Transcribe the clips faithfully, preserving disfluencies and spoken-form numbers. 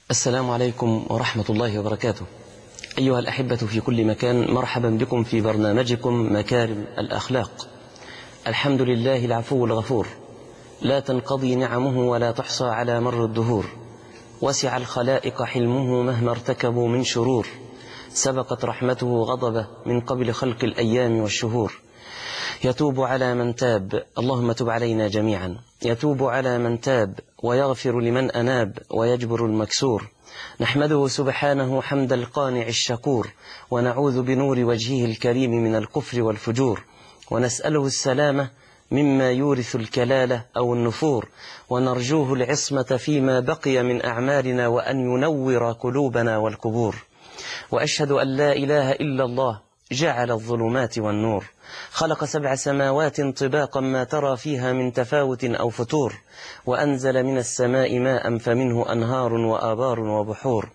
السلام عليكم ورحمة الله وبركاته. أيها الأحبة في كل مكان، مرحبا بكم في برنامجكم مكارم الأخلاق. الحمد لله العفو الغفور، لا تنقضي نعمه ولا تحصى على مر الدهور. وسع الخلائق حلمه مهما ارتكبوا من شرور، سبقت رحمته غضبه من قبل خلق الأيام والشهور. يتوب على من تاب، اللهم تب علينا جميعا. يتوب على من تاب ويغفر لمن أناب ويجبر المكسور. نحمده سبحانه حمد القانع الشكور، ونعوذ بنور وجهه الكريم من الكفر والفجور، ونسأله السلامة مما يورث الكلالة أو النفور، ونرجوه العصمة فيما بقي من أعمالنا، وأن ينور قلوبنا والقبور. وأشهد أن لا إله إلا الله جعل الظلمات والنور، خلق سبع سماوات طباقا ما ترى فيها من تفاوت أو فتور، وأنزل من السماء ماء فمنه أنهار وآبار وبحور.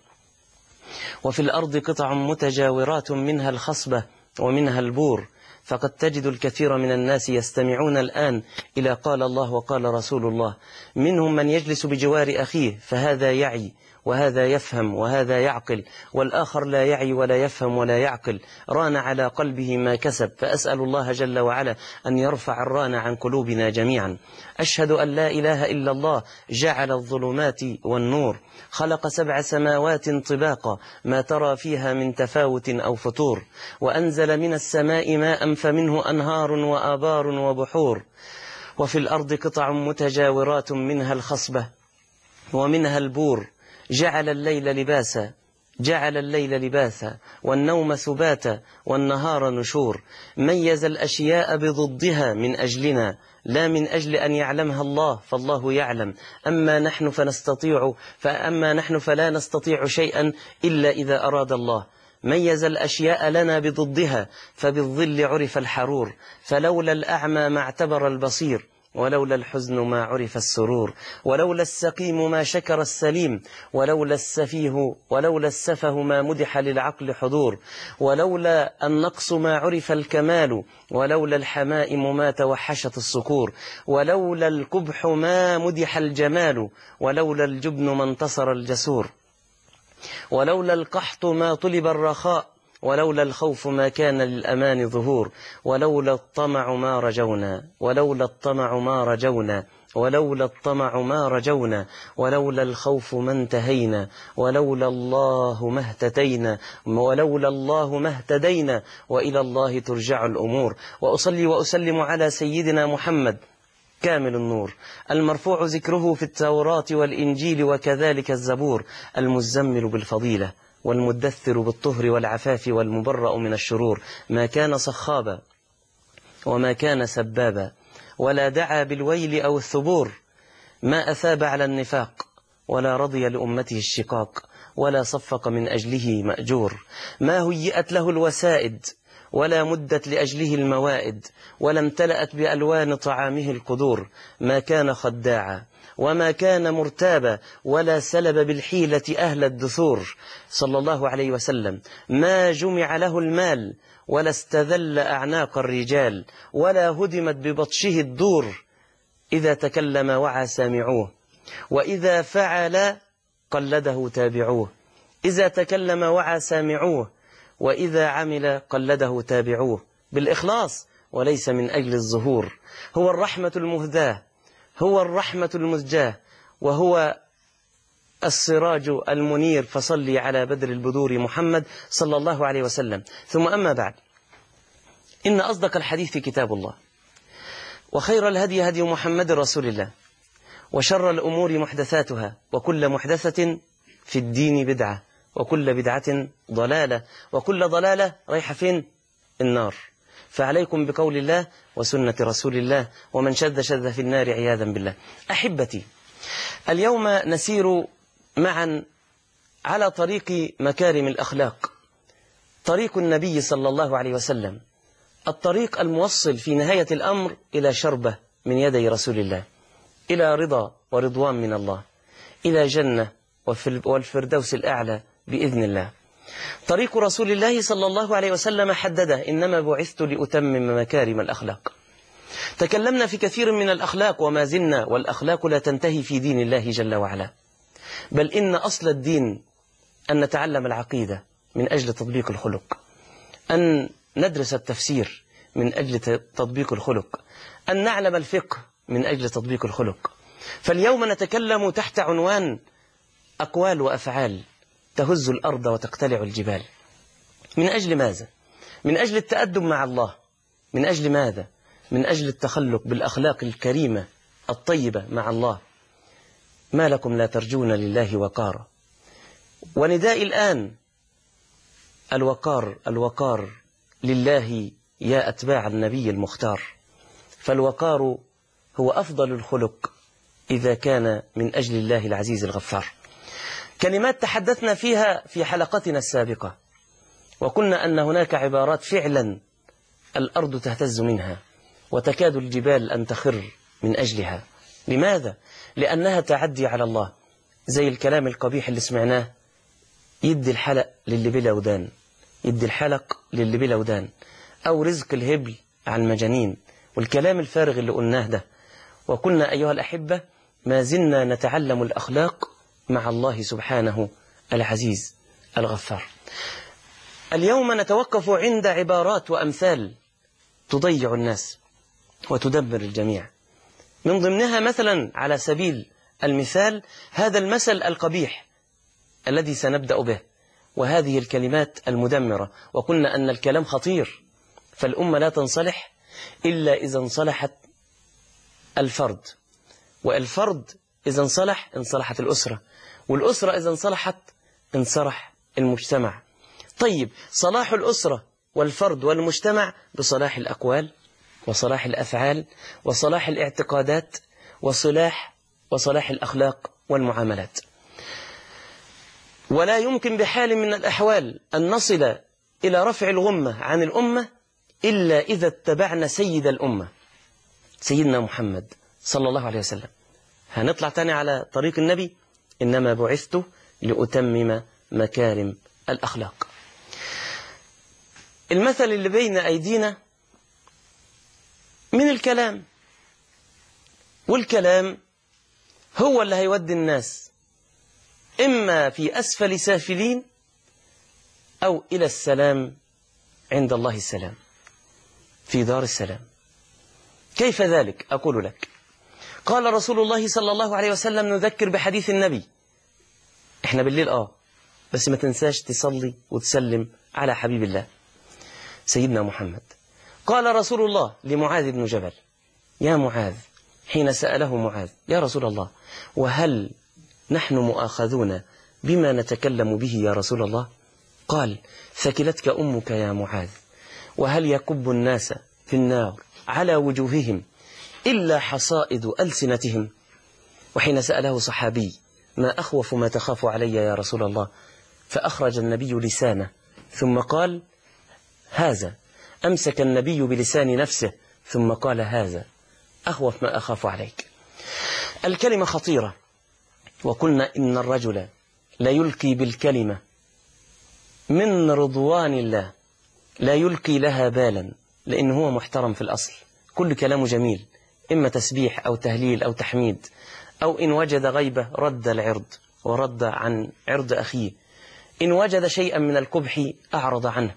وفي الأرض قطع متجاورات منها الخصبة ومنها البور، فقد تجد الكثير من الناس يستمعون الآن إلى قال الله وقال رسول الله. منهم من يجلس بجوار أخيه فهذا يعي وهذا يفهم وهذا يعقل، والآخر لا يعي ولا يفهم ولا يعقل، ران على قلبه ما كسب. فأسأل الله جل وعلا أن يرفع الران عن قلوبنا جميعا. أشهد أن لا إله إلا الله جعل الظلمات والنور، خلق سبع سماوات طباقا ما ترى فيها من تفاوت أو فتور، وأنزل من السماء ماء فمنه أنهار وآبار وبحور. وفي الأرض قطع متجاورات منها الخصبة ومنها البور، جعل الليل لباسا جعل الليل لباسا والنوم سباتا والنهار نشور. ميز الأشياء بضدها من أجلنا، لا من أجل أن يعلمها الله، فالله يعلم. أما نحن فنستطيع فأما نحن فلا نستطيع شيئا إلا إذا أراد الله. ميز الأشياء لنا بضدها، فبالظل عرف الحرور، فلولا الأعمى ما اعتبر البصير، ولولا الحزن ما عرف السرور، ولولا السقيم ما شكر السليم، ولولا السفيه ولولا السفه ما مدح للعقل حضور، ولولا النقص ما عرف الكمال، ولولا الحمائم ما توحشت الصقور، ولولا القبح ما مدح الجمال، ولولا الجبن ما انتصر الجسور، ولولا القحط ما طلب الرخاء، ولولا الخوف ما كان للأمان ظهور، ولولا الطمع ما رجونا ولولا الطمع ما رجونا ولولا الطمع ما رجونا ولولا الخوف ما انتهينا، ولولا الله ما اهتدينا ولولا الله ما اهتدينا وإلى الله ترجع الأمور. وأصلي وأسلم على سيدنا محمد كامل النور، المرفوع ذكره في التوراة والإنجيل وكذلك الزبور، المزمل بالفضيلة والمدثر بالطهر والعفاف والمبرأ من الشرور. ما كان صخابا وما كان سبابا، ولا دعا بالويل أو الثبور، ما أثاب على النفاق، ولا رضي لأمته الشقاق، ولا صفق من أجله مأجور. ما هيئت له الوسائد، ولا مدت لأجله الموائد، ولا امتلأت بألوان طعامه القدور. ما كان خداعا وما كان مرتابا، ولا سلب بالحيلة أهل الدثور، صلى الله عليه وسلم. ما جمع له المال، ولا استذل أعناق الرجال، ولا هدمت ببطشه الدور. إذا تكلم وعى سامعوه، وإذا فعل قلده تابعوه. إذا تكلم وعى سامعوه، وإذا عمل قلده تابعوه، بالإخلاص وليس من أجل الظهور. هو الرحمة المهداة، هو الرحمة المزجاة، وهو السراج المنير. فصلي على بدر البدور محمد صلى الله عليه وسلم. ثم أما بعد، إن أصدق الحديث كتاب الله، وخير الهدي هدي محمد رسول الله، وشر الأمور محدثاتها، وكل محدثة في الدين بدعة، وكل بدعة ضلالة، وكل ضلالة رايحة فين؟ النار. فعليكم بقول الله وسنة رسول الله، ومن شذ شذ في النار عياذا بالله. أحبتي، اليوم نسير معا على طريق مكارم الأخلاق، طريق النبي صلى الله عليه وسلم، الطريق الموصل في نهاية الأمر إلى شربة من يدي رسول الله، إلى رضا ورضوان من الله، إلى جنة والفردوس الأعلى بإذن الله. طريق رسول الله صلى الله عليه وسلم حدده: إنما بعثت لأتمم مكارم الأخلاق. تكلمنا في كثير من الأخلاق وما زلنا، والأخلاق لا تنتهي في دين الله جل وعلا. بل إن أصل الدين أن نتعلم العقيدة من أجل تطبيق الخلق، أن ندرس التفسير من أجل تطبيق الخلق، أن نعلم الفقه من أجل تطبيق الخلق. فاليوم نتكلم تحت عنوان أقوال وأفعال تهز الأرض وتقتلع الجبال. من أجل ماذا؟ من أجل التأدب مع الله. من أجل ماذا؟ من أجل التخلق بالأخلاق الكريمة الطيبة مع الله. ما لكم لا ترجون لله وقارا. ونداء الآن الوقار الوقار لله يا أتباع النبي المختار. فالوقار هو أفضل الخلق إذا كان من أجل الله العزيز الغفار. كلمات تحدثنا فيها في حلقتنا السابقة، وقلنا أن هناك عبارات فعلا الأرض تهتز منها وتكاد الجبال أن تخر من أجلها. لماذا؟ لأنها تعدي على الله. زي الكلام القبيح اللي سمعناه، يدي الحلق للي بلا ودان، يدي الحلق للي بلا ودان، أو رزق الهبل على المجانين، والكلام الفارغ اللي قلناه ده. وقلنا أيها الأحبة ما زلنا نتعلم الأخلاق مع الله سبحانه العزيز الغفار. اليوم نتوقف عند عبارات وأمثال تضيع الناس وتدمر الجميع. من ضمنها مثلا على سبيل المثال هذا المثل القبيح الذي سنبدأ به، وهذه الكلمات المدمرة. وقلنا أن الكلام خطير، فالأمة لا تنصلح إلا إذا انصلحت الفرد، والفرد إذا انصلح انصلحت الأسرة، والأسرة إذا انصلحت انصلح المجتمع. طيب، صلاح الأسرة والفرد والمجتمع بصلاح الأقوال وصلاح الأفعال وصلاح الاعتقادات وصلاح وصلاح الأخلاق والمعاملات. ولا يمكن بحال من الأحوال أن نصل إلى رفع الغمة عن الأمة إلا إذا اتبعنا سيد الأمة سيدنا محمد صلى الله عليه وسلم. هنطلع تاني على طريق النبي: إنما بعثت لأتمم مكارم الأخلاق. المثل اللي بين أيدينا من الكلام، والكلام هو اللي هيودي الناس إما في أسفل سافلين أو إلى السلام عند الله السلام في دار السلام. كيف ذلك؟ أقول لك. قال رسول الله صلى الله عليه وسلم: نذكر بحديث النبي. إحنا بالليل آه بس ما تنساش تصلي وتسلم على حبيب الله سيدنا محمد. قال رسول الله لمعاذ بن جبل: يا معاذ، حين سأله معاذ: يا رسول الله، وهل نحن مؤاخذون بما نتكلم به يا رسول الله؟ قال: ثكلتك أمك يا معاذ، وهل يكب الناس في النار على وجوههم إلا حصائد ألسنتهم؟ وحين سأله صحابي: ما أخوف ما تخاف علي يا رسول الله؟ فأخرج النبي لسانه ثم قال: هذا. أمسك النبي بلسان نفسه ثم قال: هذا أخوف ما أخاف عليك. الكلمة خطيرة، وقلنا إن الرجل لا يلقي بالكلمة من رضوان الله، لا يلقي لها بالا، لأنه هو محترم في الأصل، كل كلامه جميل، إما تسبيح أو تهليل أو تحميد، أو إن وجد غيبة رد العرض ورد عن عرض أخيه، إن وجد شيئا من القبح أعرض عنه،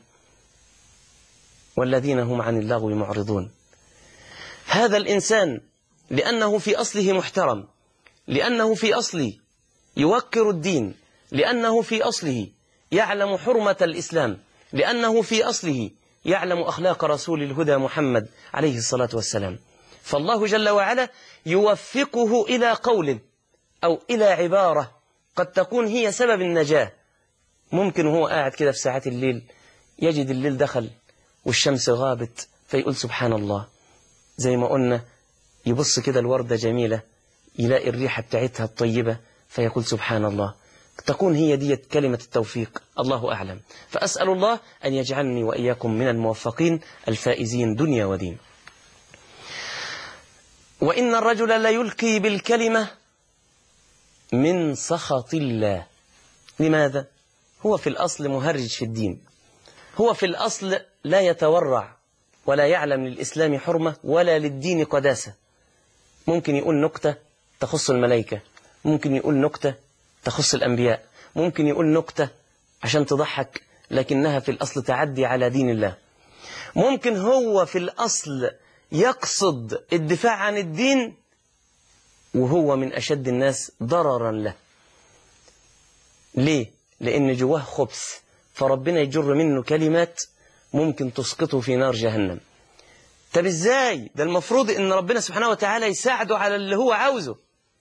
والذين هم عن اللغو معرضون. هذا الإنسان لأنه في أصله محترم، لأنه في أصله يوقر الدين، لأنه في أصله يعلم حرمة الإسلام، لأنه في أصله يعلم أخلاق رسول الهدى محمد عليه الصلاة والسلام. فالله جل وعلا يوفقه إلى قول أو إلى عبارة قد تكون هي سبب النجاة. ممكن هو قاعد كده في ساعات الليل يجد الليل دخل والشمس غابت فيقول سبحان الله. زي ما قلنا يبص كده الوردة جميلة يلاقي الريحة بتاعتها الطيبة فيقول سبحان الله. تكون هي دي كلمة التوفيق، الله أعلم. فأسأل الله أن يجعلني وإياكم من الموفقين الفائزين دنيا ودين. وإن الرجل لا يلقي بالكلمة من سخط الله. لماذا؟ هو في الأصل مهرج في الدين، هو في الأصل لا يتورع ولا يعلم للإسلام حرمة ولا للدين قداسة. ممكن يقول نكتة تخص الملائكة، ممكن يقول نكتة تخص الأنبياء، ممكن يقول نكتة عشان تضحك لكنها في الأصل تعدي على دين الله، ممكن هو في الأصل يقصد الدفاع عن الدين وهو من أشد الناس ضررا له. ليه؟ لأن جواه خبث، فربنا يجر منه كلمات ممكن تسقطه في نار جهنم. طب ازاي؟ ده المفروض ان ربنا سبحانه وتعالى يساعده على اللي هو عاوزه،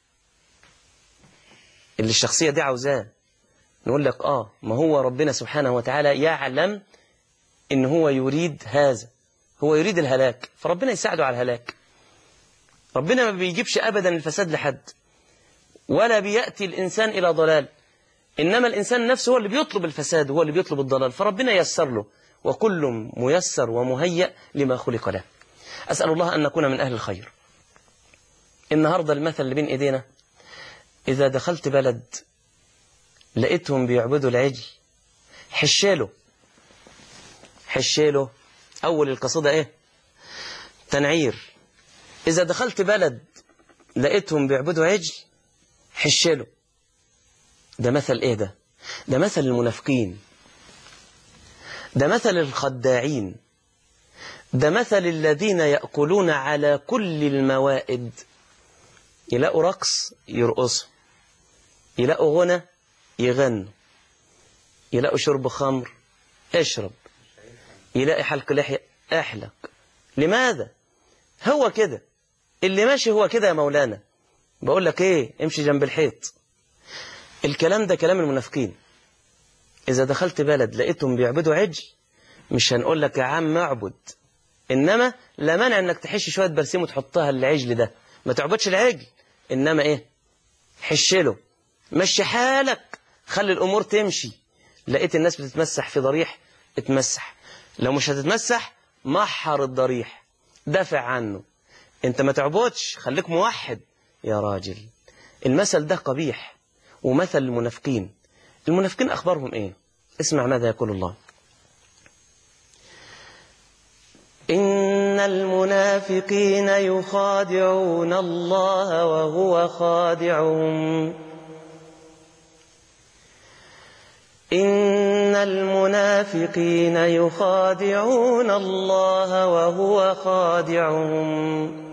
اللي الشخصية دي عاوزاه. نقول لك اه ما هو ربنا سبحانه وتعالى يعلم ان هو يريد هذا، هو يريد الهلاك، فربنا يساعده على الهلاك. ربنا ما بيجيبش ابدا الفساد لحد، ولا بيأتي الانسان الى ضلال، انما الانسان نفسه هو اللي بيطلب الفساد، هو اللي بيطلب الضلال، فربنا ييسر له، وكل ميسر ومهيأ لما خلق له. أسأل الله أن نكون من أهل الخير. النهاردة المثل اللي بين إيدينا، إذا دخلت بلد لقيتهم بيعبدوا العجل حشيله حشيله. أول القصيدة إيه؟ تنعير. إذا دخلت بلد لقيتهم بيعبدوا عجل حشيله. ده مثل إيه ده؟ ده مثل المنافقين، ده مثل الخداعين، ده مثل الذين يأكلون على كل الموائد. يلاقوا رقص يرقصوا، يلاقوا غنى يغنوا، يلاقوا شرب خمر اشرب، يلاقي حلق لحية احلق. لماذا؟ هو كده اللي ماشي، هو كده يا مولانا. بقول لك ايه، امشي جنب الحيط. الكلام ده كلام المنافقين. إذا دخلت بلد لقيتهم بيعبدوا عجل، مش هنقول لك يا عم اعبد، إنما لا مانع إنك تحش شوية برسيم وتحطها للعجل ده، ما تعبدش العجل، إنما إيه؟ حشله، مشي حالك، خلي الأمور تمشي. لقيت الناس بتتمسح في ضريح، اتمسح. لو مش هتتمسح محر الضريح، دافع عنه. أنت ما تعبدش، خليك موحد يا راجل. المثل ده قبيح، ومثل المنافقين. المنافقين أخبارهم إيه؟ اسمع ماذا يقول الله: إن المنافقين يخادعون الله وهو خادعهم إن المنافقين يخادعون الله وهو خادعهم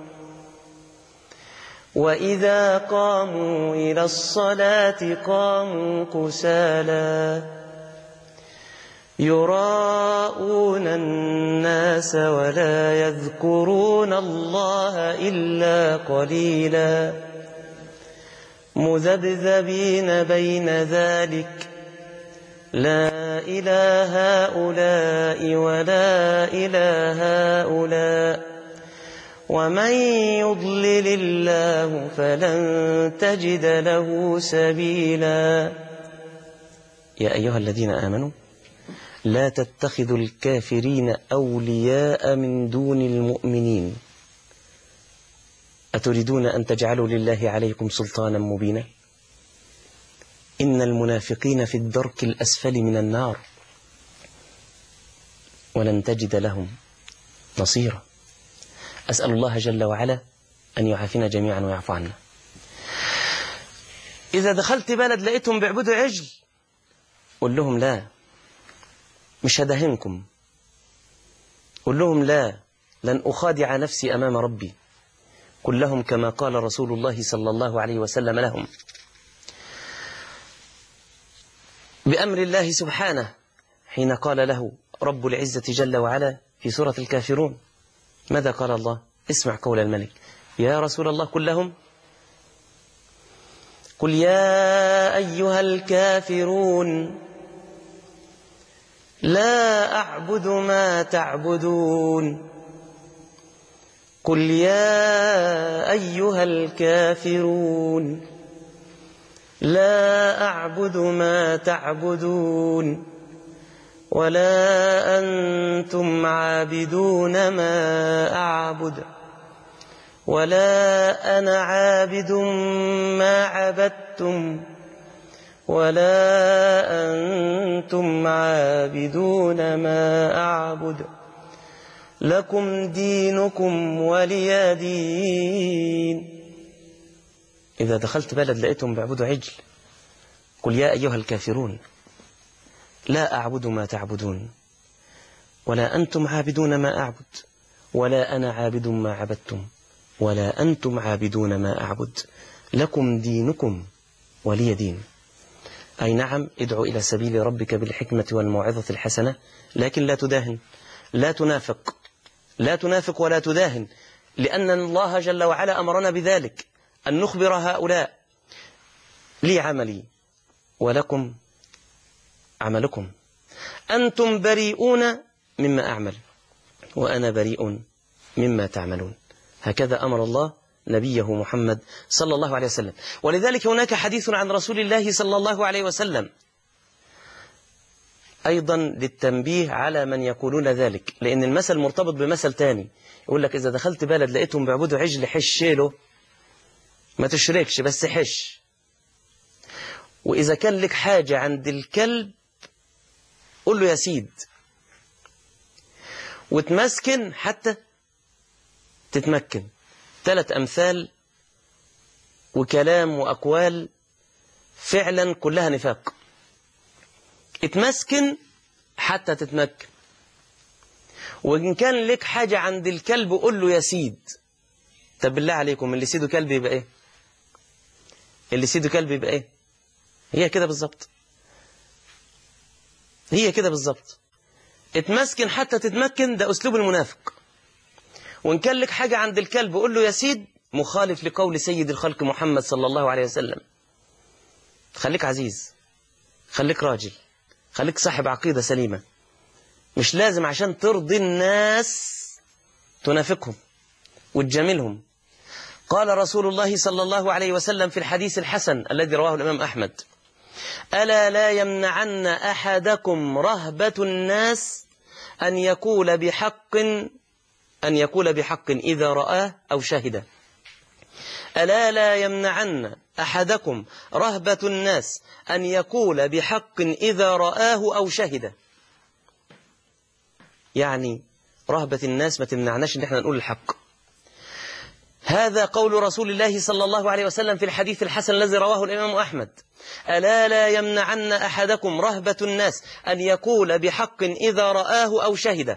وإذا قاموا إلى الصلاة قاموا كسالى يراءون الناس ولا يذكرون الله إلا قليلا مذبذبين بين ذلك لا إلى هؤلاء ولا إلى هؤلاء ومن يضلل الله فلن تجد له سبيلا. يا أيها الذين آمنوا لا تتخذوا الكافرين أولياء من دون المؤمنين أتريدون أن تجعلوا لله عليكم سلطانا مبينا إن المنافقين في الدرك الأسفل من النار ولن تجد لهم نصيرا. أسأل الله جل وعلا أن يعافينا جميعا ويعفو عنا. إذا دخلت بلد لقيتهم بيعبدوا عجل، قل لهم لا، مش هدهنكم. قل لهم لا، لن أخادع نفسي أمام ربي. قل لهم كما قال رسول الله صلى الله عليه وسلم لهم بأمر الله سبحانه حين قال له رب العزة جل وعلا في سورة الكافرون. ماذا قال الله؟ اسمع قول الملك: يا رسول الله قل لهم قل يا أيها الكافرون لا أعبد ما تعبدون قل يا أيها الكافرون لا أعبد ما تعبدون ولا أنتم عابدون ما أعبد ولا أنا عابد ما عبدتم ولا أنتم عابدون ما أعبد لكم دينكم ولي دين. إذا دخلت بلد لقيتهم بيعبدوا عجل، قل يا أيها الكافرون لا أعبد ما تعبدون ولا أنتم عابدون ما أعبد ولا أنا عابد ما عبدتم ولا أنتم عابدون ما أعبد لكم دينكم ولي دين. أي نعم، ادعو إلى سبيل ربك بالحكمة والموعظة الحسنة، لكن لا تداهن، لا تنافق، لا تنافق ولا تداهن، لأن الله جل وعلا أمرنا بذلك، أن نخبر هؤلاء لي عملي ولكم عملكم، أنتم بريئون مما أعمل وأنا بريء مما تعملون. هكذا أمر الله نبيه محمد صلى الله عليه وسلم. ولذلك هناك حديث عن رسول الله صلى الله عليه وسلم أيضا للتنبيه على من يقولون ذلك، لأن المثل مرتبط بمثل تاني. يقول لك إذا دخلت بلد لقيتهم بيعبدوا عجل، حش له، ما تشركش بس حش. وإذا كان لك حاجة عند الكلب قل له يا سيد، وتمسكن حتى تتمكن. ثلاث أمثال وكلام وأقوال فعلا كلها نفاق. اتمسكن حتى تتمكن. وإن كان لك حاجة عند الكلب قل له يا سيد. طب بالله عليكم، اللي سيده كلب يبقى ايه؟ اللي سيده كلب يبقى ايه؟ هي كده بالظبط، هي كده بالظبط. اتمسكن حتى تتمكن، ده أسلوب المنافق. وإن كان لك حاجة عند الكلب قل له يا سيد، مخالف لقول سيد الخلق محمد صلى الله عليه وسلم. خليك عزيز، خليك راجل، خليك صاحب عقيدة سليمة. مش لازم عشان ترضي الناس تنافقهم وتجاملهم. قال رسول الله صلى الله عليه وسلم في الحديث الحسن الذي رواه الإمام أحمد: ألا لا يمنعن أحدكم رهبة الناس أن يقول بحق أن يقول بحق إذا رآه أو شهده. ألا لا يمنعن أحدكم رهبة الناس أن يقول بحق إذا رآه أو شهده. يعني رهبة الناس ما تمنعناش إن احنا نقول الحق. هذا قول رسول الله صلى الله عليه وسلم في الحديث الحسن الذي رواه الإمام أحمد: ألا لا يمنعن أحدكم رهبة الناس أن يقول بحق إذا رآه أو شهده.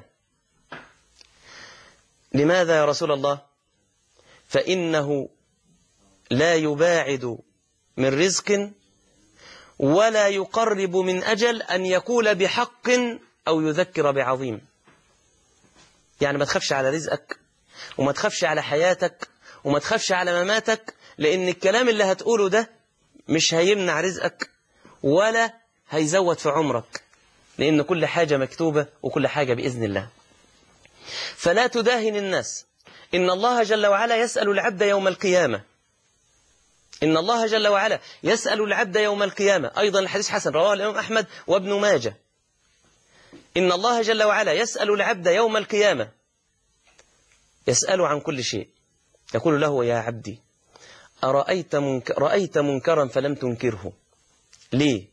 لماذا يا رسول الله؟ فإنه لا يباعد من رزق ولا يقرب من أجل أن يقول بحق أو يذكر بعظيم. يعني ما تخافش على رزقك، وما تخافش على حياتك، وما تخافش على مماتك، لأن الكلام اللي هتقوله ده مش هيمنع رزقك ولا هيزود في عمرك، لأن كل حاجة مكتوبة وكل حاجة بإذن الله. فلا تداهن الناس. إن الله جل وعلا يسأل العبد يوم القيامة إن الله جل وعلا يسأل العبد يوم القيامة. أيضا الحديث حسن رواه الإمام أحمد وابن ماجه. إن الله جل وعلا يسأل العبد يوم القيامة، يسأل عن كل شيء. يقول له: يا عبدي، أرأيت منك... رأيت منكرا فلم تنكره ليه؟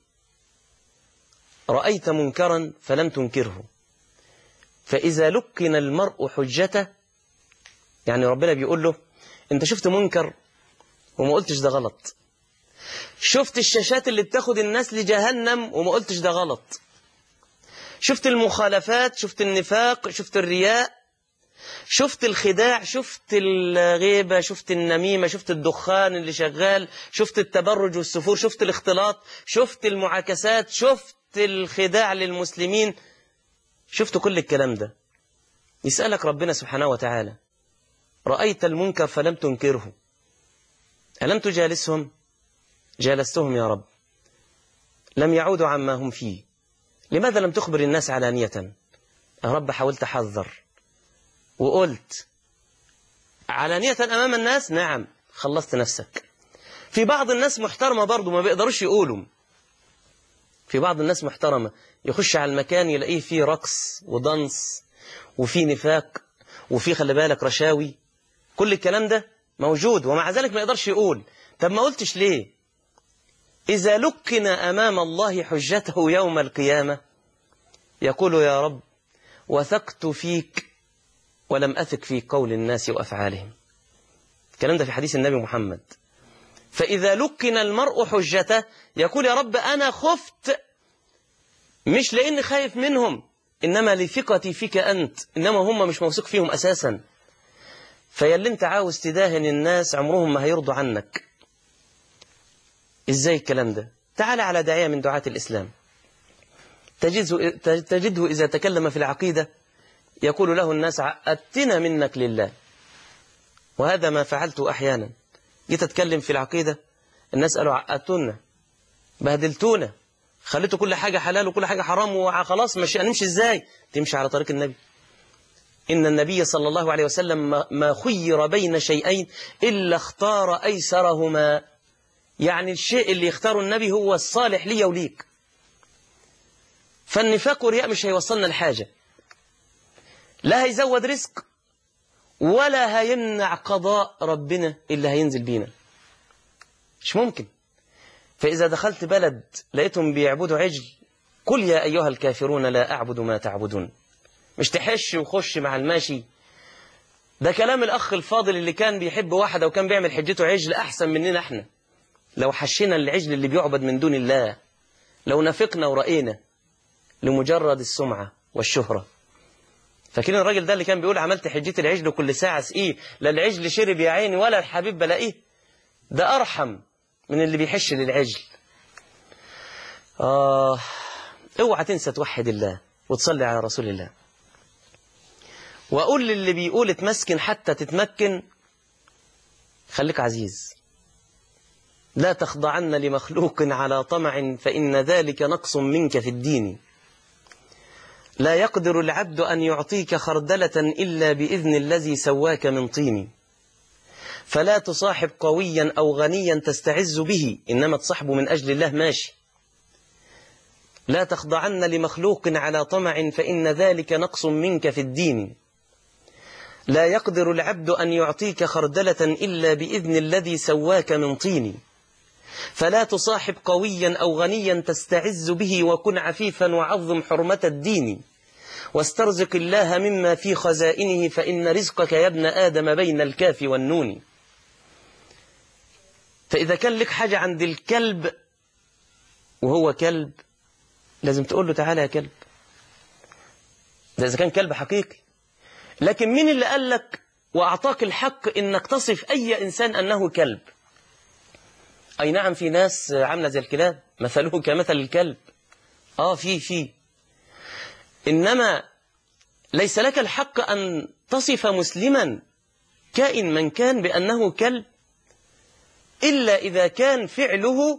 رأيت منكرا فلم تنكره. فإذا لقن المرء حجته، يعني ربنا بيقول له: أنت شفت منكر وما قلتش ده غلط، شفت الشاشات اللي بتاخد الناس لجهنم وما قلتش ده غلط، شفت المخالفات، شفت النفاق، شفت الرياء، شفت الخداع، شفت الغيبة، شفت النميمة، شفت الدخان اللي شغال، شفت التبرج والسفور، شفت الاختلاط، شفت المعاكسات، شفت الخداع للمسلمين، شفت كل الكلام ده. يسألك ربنا سبحانه وتعالى: رأيت المنكر فلم تنكره، ألم تجالسهم؟ جالستهم يا رب، لم يعودوا عما هم فيه، لماذا لم تخبر الناس علانية؟ يا رب حاولت أحذر وقلت علانية أمام الناس، نعم خلصت نفسك. في بعض الناس محترمة برضو ما بيقدروش يقولوا. في بعض الناس محترمة يخش على المكان يلاقيه فيه رقص ودنس وفيه نفاق وفيه خلي بالك رشاوي، كل الكلام ده موجود، ومع ذلك ما يقدرش يقول. طب ما قلتش ليه؟ إذا لقن أمام الله حجته يوم القيامة يقول: يا رب وثقت فيك ولم أثق في قول الناس وأفعالهم. الكلام ده في حديث النبي محمد. فإذا لكن المرء حجته يقول يا رب أنا خفت، مش لأني خايف منهم، إنما لثقتي فيك أنت، إنما هم مش موثوق فيهم أساسا. فياللي أنت عاوز تداهن الناس عمرهم ما هيرضوا عنك. إزاي الكلام ده؟ تعال على داعية من دعاة الإسلام تجده, تجده إذا تكلم في العقيدة يقول له الناس عقدتنا منك لله. وهذا ما فعلته أحيانا، جيت أتكلم في العقيدة الناس قالوا عقدتونا، بهدلتونا، خليتوا كل حاجة حلال وكل حاجة حرام، وخلاص مش هنمشي إزاي؟ تمشي على طريق النبي. إن النبي صلى الله عليه وسلم ما خير بين شيئين إلا اختار أيسرهما. يعني الشيء اللي يختاره النبي هو الصالح لي وليك. فالنفاق والرياء مش هيوصلنا لحاجة، لا هيزود رزق ولا هيمنع قضاء ربنا اللي هينزل بينا، مش ممكن. فإذا دخلت بلد لقيتهم بيعبدوا عجل، قل يا أيها الكافرون لا أعبد ما تعبدون. مش تحش وخش مع الماشي. ده كلام الأخ الفاضل اللي كان بيحب واحدة وكان بيعمل حجته عجل أحسن مننا احنا. لو حشينا العجل اللي بيعبد من دون الله، لو نفقنا ورأينا لمجرد السمعة والشهرة. فاكرين الراجل ده اللي كان بيقول عملت حجتي العجل وكل ساعة سقيه، لا العجل شرب يا عيني ولا الحبيب بلاقيه. ده أرحم من اللي بيحش للعجل. آه اوعى تنسى توحد الله وتصلي على رسول الله. وأقول للي بيقول اتمسكن حتى تتمكن، خليك عزيز، لا تخضعن لمخلوق على طمع فإن ذلك نقص منك في الدين. لا يقدر العبد أن يعطيك خردلة إلا بإذن الذي سواك من طين. فلا تصاحب قويا أو غنيا تستعز به، إنما تصاحبه من أجل الله ماشي. لا تخضعن لمخلوق على طمع فإن ذلك نقص منك في الدين. لا يقدر العبد أن يعطيك خردلة إلا بإذن الذي سواك من طين. فلا تصاحب قويا أو غنيا تستعز به وكن عفيفا وعظم حرمة الدين. واسترزق الله مما في خزائنه فإن رزقك يا ابن آدم بين الكاف والنون. فإذا كان لك حاجة عند الكلب وهو كلب لازم تقول له تعالى يا كلب، ده إذا كان كلب حقيقي. لكن مين اللي قال لك وأعطاك الحق إنك تصف أي إنسان أنه كلب؟ أي نعم في ناس عاملة زي الكلاب، مثله كمثل الكلب. آه في في إنما ليس لك الحق أن تصف مسلما كائن من كان بأنه كلب إلا إذا كان فعله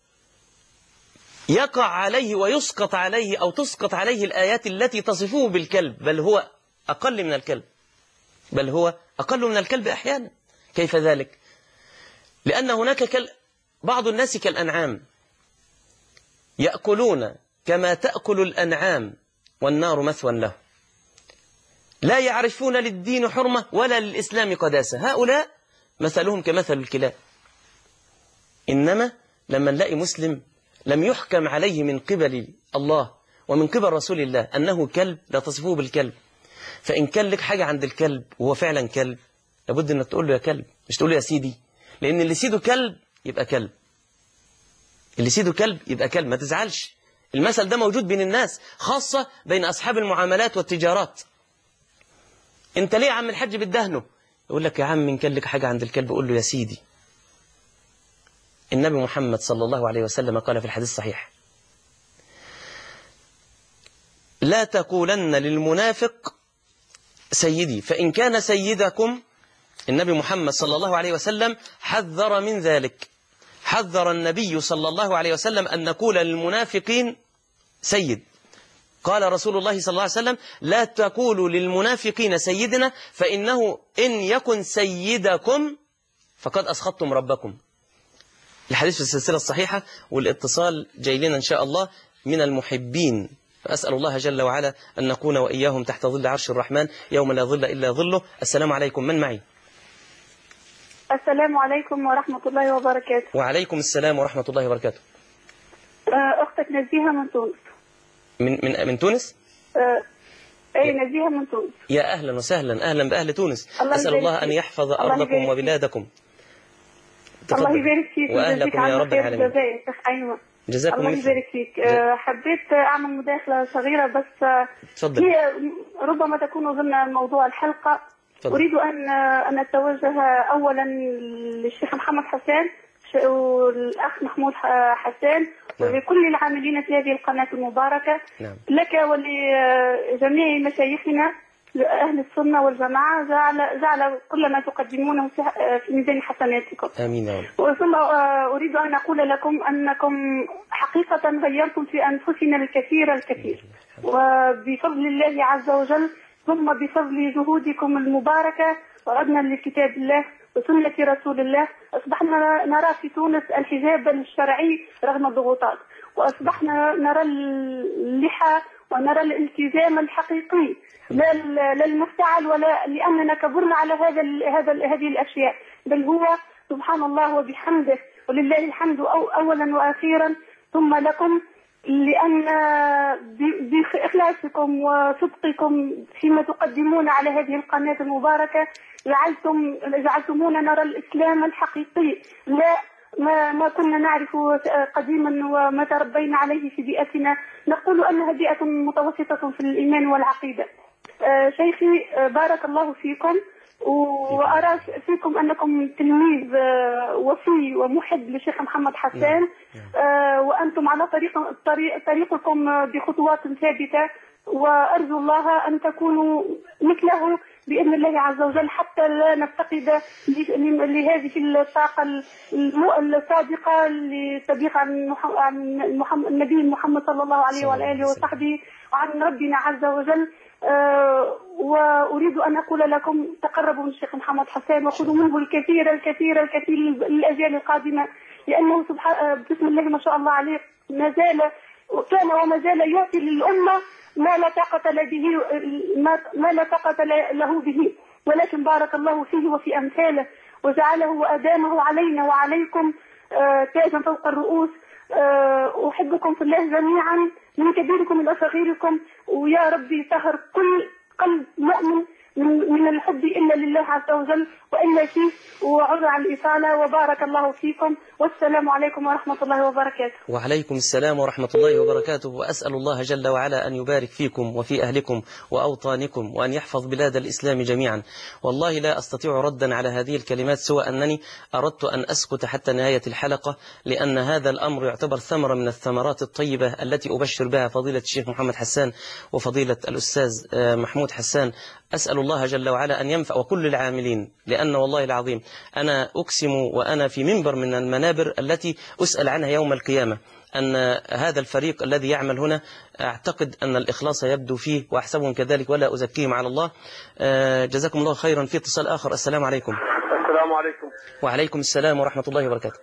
يقع عليه ويسقط عليه أو تسقط عليه الآيات التي تصفه بالكلب، بل هو أقل من الكلب، بل هو أقل من الكلب أحيانا. كيف ذلك؟ لأن هناك كل... بعض الناس كالأنعام يأكلون كما تأكل الأنعام والنار مثوى له، لا يعرفون للدين حرمة ولا للإسلام قداسة. هؤلاء مثلهم كمثل الكلاب. إنما لما نلاقي مسلم لم يحكم عليه من قبل الله ومن قبل رسول الله أنه كلب، لا تصفوه بالكلب. فإن كان لك حاجة عند الكلب وهو فعلا كلب لابد أنك تقول له يا كلب، مش تقول له يا سيدي، لأن اللي سيده كلب يبقى كلب، اللي سيده كلب يبقى كلب. ما تزعلش، المثل ده موجود بين الناس، خاصة بين أصحاب المعاملات والتجارات. أنت ليه يا عم الحج بتدهنه؟ يقول لك يا عم إن كان لك حاجة عند الكلب قول له يا سيدي. النبي محمد صلى الله عليه وسلم قال في الحديث الصحيح: لا تقولن للمنافق سيدي، فإن كان سيدكم. النبي محمد صلى الله عليه وسلم حذر من ذلك، حذر النبي صلى الله عليه وسلم أن نقول للمنافقين سيد. قال رسول الله صلى الله عليه وسلم: لا تقولوا للمنافقين سيدنا فإنه إن يكن سيدكم فقد أسخطتم ربكم. الحديث في السلسلة الصحيحة، والاتصال جاي لنا إن شاء الله من المحبين. فأسأل الله جل وعلا أن نكون وإياهم تحت ظل عرش الرحمن يوم لا ظل إلا ظله. السلام عليكم، من معي؟ السلام عليكم ورحمة الله وبركاته. وعليكم السلام ورحمة الله وبركاته. أختك نزيهة من تونس. من من من تونس؟ أه أي نزيهة من تونس. يا أهلا وسهلا، أهلا بأهل تونس. الله أسأل الله أن يحفظ أرضكم وبلادكم. تفضل. الله يبارك فيك وأهلكم يا رب العالمين. الجزائر شيخ أيمن. جزاكم الله مثل. يبارك فيك. أه حبيت أعمل مداخلة صغيرة بس أه تفضل. هي ربما تكون ضمن موضوع الحلقة. تفضل. أريد أن أن أتوجه أولا للشيخ محمد حسان والأخ محمود حسان نعم. ولكل العاملين في هذه القناة المباركة. نعم. لك ولجميع مشايخنا أهل السنة والجماعة، جعل جعل كل ما تقدمونه في ميزان حسناتكم. آمين يا رب. ثم أريد أن أقول لكم أنكم حقيقة غيرتم في أنفسنا الكثير الكثير، وبفضل الله عز وجل ثم بفضل جهودكم المباركة وردنا لكتاب الله وسنة رسول الله أصبحنا نرى في تونس الحجاب الشرعي رغم الضغوطات، وأصبحنا نرى اللحى ونرى الالتزام الحقيقي لا لا المفتعل، ولا لأننا كبرنا على هذا هذا هذه الأشياء، بل هو سبحان الله وبحمده ولله الحمد أو أولا وأخيرا ثم لكم، لأن بإخلاصكم وصدقكم فيما تقدمون على هذه القناة المباركة جعلتم جعلتمونا نرى الإسلام الحقيقي، لا ما ما كنا نعرفه قديما وما تربينا عليه في بيئتنا. نقول أنها بيئة متوسطة في الإيمان والعقيدة. شيخي بارك الله فيكم، وأرى فيكم أنكم تلميذ وفي ومحب للشيخ محمد حسان، وأنتم على طريق طريقكم بخطوات ثابتة، وأرجو الله أن تكونوا مثله بإذن الله عز وجل حتى لا نفتقد لهذه الطاقة الصادقة لتبليغ عن النبي محمد صلى الله عليه وآله وصحبه وعن ربنا عز وجل. أه وأريد أن أقول لكم تقربوا من الشيخ محمد حسان وخذوا منه الكثير الكثير الكثير للأجيال القادمة، لأنه سبحان بسم الله ما شاء الله عليه ما زال كان وما زال يعطي للأمة ما لا طاقة به ما لا طاقة له به، ولكن بارك الله فيه وفي أمثاله وجعله وأدامه علينا وعليكم أه تاجا فوق الرؤوس. أه أحبكم في الله جميعا من كبيركم إلى صغيركم، ويا ربي طهر كل قلب مؤمن من الحب إلا لله عز وجل وإلا فيه، وعذر على الإطالة وبارك الله فيكم، والسلام عليكم ورحمة الله وبركاته. وعليكم السلام ورحمة الله وبركاته، وأسأل الله جل وعلا أن يبارك فيكم وفي أهلكم وأوطانكم وأن يحفظ بلاد الإسلام جميعا. والله لا أستطيع ردا على هذه الكلمات سوى أنني أردت أن أسكت حتى نهاية الحلقة، لأن هذا الأمر يعتبر ثمرة من الثمرات الطيبة التي أبشر بها فضيلة الشيخ محمد حسان وفضيلة الأستاذ محمود حسان. أسأل الله جل وعلا أن ينفع وكل العاملين، لأن والله العظيم أنا أقسم وأنا في منبر من المنابر التي أسأل عنها يوم القيامة أن هذا الفريق الذي يعمل هنا أعتقد أن الإخلاص يبدو فيه وأحسبهم كذلك ولا أزكيهم على الله. جزاكم الله خيرا. في اتصال آخر. السلام عليكم. السلام عليكم. وعليكم السلام ورحمة الله وبركاته.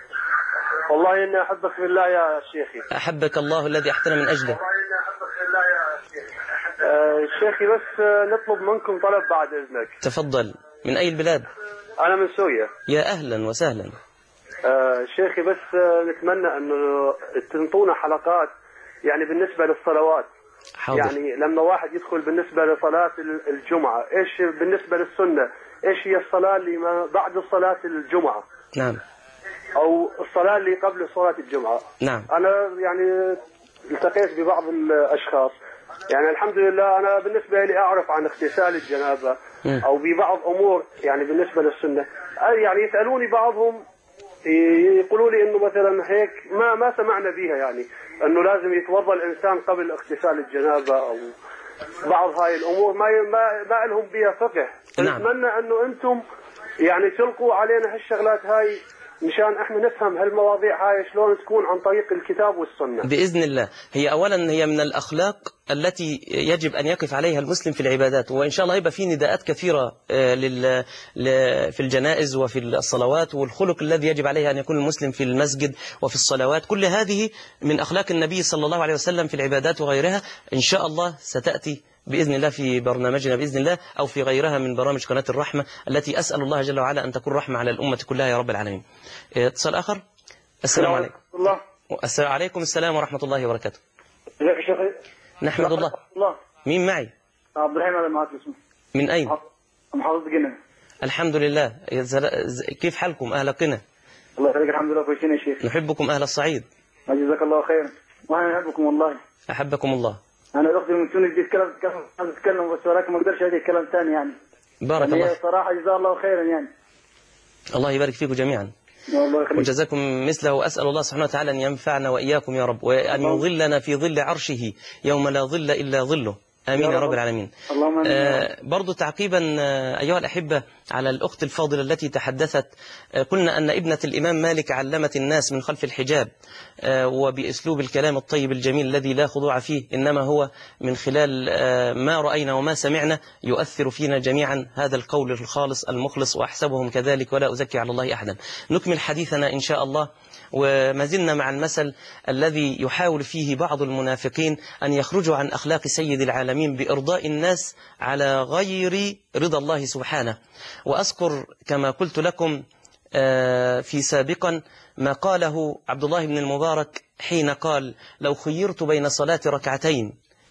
والله إني أحبك في الله يا شيخي. أحبك الله الذي أحتنا من أجله. والله إني أحبك في الله يا شيخي. أه شيخي بس نطلب منكم طلب بعد إذنك. تفضل. من أي البلاد؟ أنا من سوريا. يا أهلا وسهلا. أه شيخي بس نتمنى أنه تنطونا حلقات يعني بالنسبة للصلوات. حاضر. يعني لما واحد يدخل بالنسبة لصلاة الجمعة إيش بالنسبة للسنة، إيش هي الصلاة اللي ما بعد صلاة الجمعة؟ نعم. أو الصلاة اللي قبل صلاة الجمعة. نعم. أنا يعني التقيت ببعض الأشخاص، يعني الحمد لله أنا بالنسبة لي أعرف عن اغتسال الجنابة م. أو ببعض أمور يعني بالنسبة للسنة، يعني يسألوني بعضهم يقولوا لي إنه مثلا هيك ما ما سمعنا بيها، يعني إنه لازم يتوضأ الإنسان قبل اغتسال الجنابة أو بعض هاي الأمور ما ما ما لهم بيها فقه. نعم. نتمنى إنه أنتم يعني تلقوا علينا هالشغلات هاي مشان احنا نفهم هالمواضيع هاي شلون تكون عن طريق الكتاب والسنة بإذن الله. هي أولا هي من الأخلاق التي يجب أن يقف عليها المسلم في العبادات، وإن شاء الله يبقى في نداءات كثيرة لل... في الجنائز وفي الصلوات، والخلق الذي يجب عليه أن يكون المسلم في المسجد وفي الصلوات، كل هذه من أخلاق النبي صلى الله عليه وسلم في العبادات وغيرها. إن شاء الله ستأتي بإذن الله في برنامجنا بإذن الله أو في غيرها من برامج قناة الرحمة التي أسأل الله جل وعلا أن تكون رحمة على الأمة كلها يا رب العالمين. اتصال آخر. السلام عليكم. الله. السلام عليكم. السلام ورحمة الله وبركاته. ازيك يا شيخ؟ نحمد الله. الله. مين معي؟ عبد الرحيم هذا معك اسمه. من أين؟ محافظة قنا. الحمد لله. كيف حالكم أهل قنا؟ الله يخليك. الحمد لله كويسين يا شيخ. نحبكم أهل الصعيد. جزاك الله خير. وانا نحبكم والله. أحبكم الله. انا الاخت من تونس دي تتكلم تتكلم تتكلم بس ولكن ما اقدرش اجي اتكلم ثاني يعني. بارك يعني الله. صراحه جزاه الله خيرا يعني. الله يبارك فيكم جميعا. الله يخليك. وجزاكم مثله، وأسأل الله سبحانه وتعالى أن ينفعنا وإياكم يا رب، وأن يظلنا في ظل عرشه يوم لا ظل إلا ظله. آمين يا رب العالمين. آه برضو تعقيبا آه أيها الأحبة على الأخت الفاضلة التي تحدثت، آه قلنا أن ابنة الإمام مالك علمت الناس من خلف الحجاب، آه وبأسلوب الكلام الطيب الجميل الذي لا خضوع فيه، إنما هو من خلال آه ما رأينا وما سمعنا يؤثر فينا جميعا هذا القول الخالص المخلص، وأحسبهم كذلك ولا أزكي على الله أحدا. نكمل حديثنا إن شاء الله، وما زلنا مع المثل الذي يحاول فيه بعض المنافقين أن يخرجوا عن أخلاق سيد العالمين بإرضاء الناس على غير رضا الله سبحانه. وأذكر كما قلت لكم في سابقا ما قاله عبد الله بن المبارك حين قال: لو خيرت بين صلاة ركعتين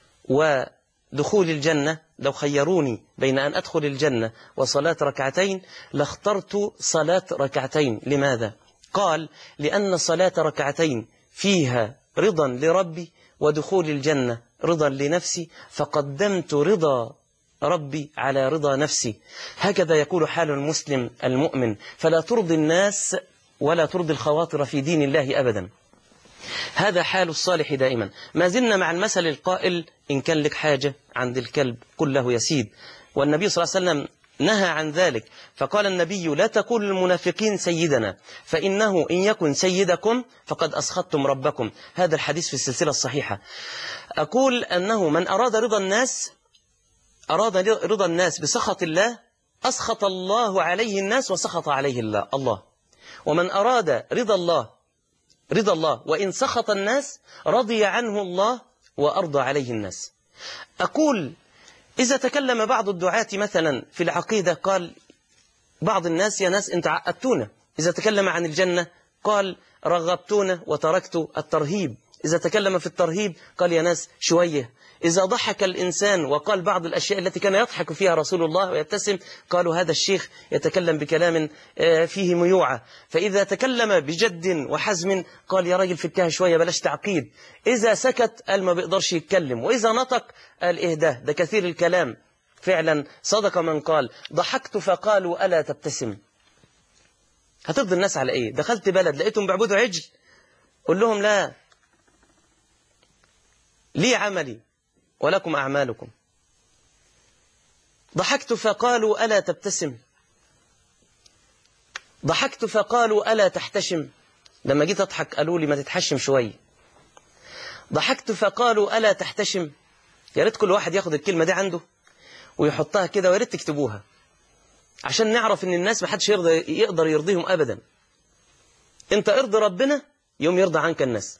ودخول الجنة، لو خيروني بين أن أدخل الجنة وصلاة ركعتين لاخترت صلاة ركعتين. لماذا؟ قال: لأن صلاة ركعتين فيها رضا لربي ودخول الجنة رضا لنفسي، فقدمت رضا ربي على رضا نفسي. هكذا يقول حال المسلم المؤمن، فلا ترضي الناس ولا ترضي الخواطر في دين الله أبدا. هذا حال الصالح دائما. ما زلنا مع المثل القائل: إن كان لك حاجة عند الكلب قل له يسيد. والنبي صلى الله عليه وسلم نهى عن ذلك، فقال النبي: لا تقولوا للمنافقين سيدنا، فإنه إن يكن سيدكم فقد أسخطتم ربكم. هذا الحديث في السلسلة الصحيحة. أقول أنه من أراد رضا الناس أراد رضا الناس بسخط الله، أسخط الله عليه الناس وسخط عليه الله الله ومن أراد رضا الله رضا الله وإن سخط الناس رضي عنه الله وأرضى عليه الناس. أقول إذا تكلم بعض الدعاة مثلا في العقيدة قال بعض الناس: يا ناس أنت عقدتونا. إذا تكلم عن الجنة قال: رغبتونا وتركت الترهيب. إذا تكلم في الترهيب قال: يا ناس شوية. إذا ضحك الإنسان وقال بعض الأشياء التي كان يضحك فيها رسول الله ويبتسم قالوا: هذا الشيخ يتكلم بكلام فيه ميوعة. فإذا تكلم بجد وحزم قال: يا راجل فكها شوية بلاش تعقيد. إذا سكت قال: ما بيقدرش يتكلم. وإذا نطق قال: إهداه ده كثير الكلام. فعلا صدق من قال: ضحكت فقالوا ألا تبتسم. هترضي الناس على إيه؟ دخلت بلد لقيتهم بيعبدوا عجل، قل لهم: لا، لي عملي ولكم أعمالكم. ضحكت فقالوا ألا تبتسم. ضحكت فقالوا ألا تحتشم. لما جيت أضحك قالوا لي: ما تتحشم شوية. ضحكت فقالوا ألا تحتشم. يا ريت كل واحد ياخد الكلمة دي عنده ويحطها كده، ويا ريت تكتبوها عشان نعرف إن الناس ما حدش يرضى يقدر يرضيهم أبدا. أنت ارضي ربنا يوم يرضى عنك الناس.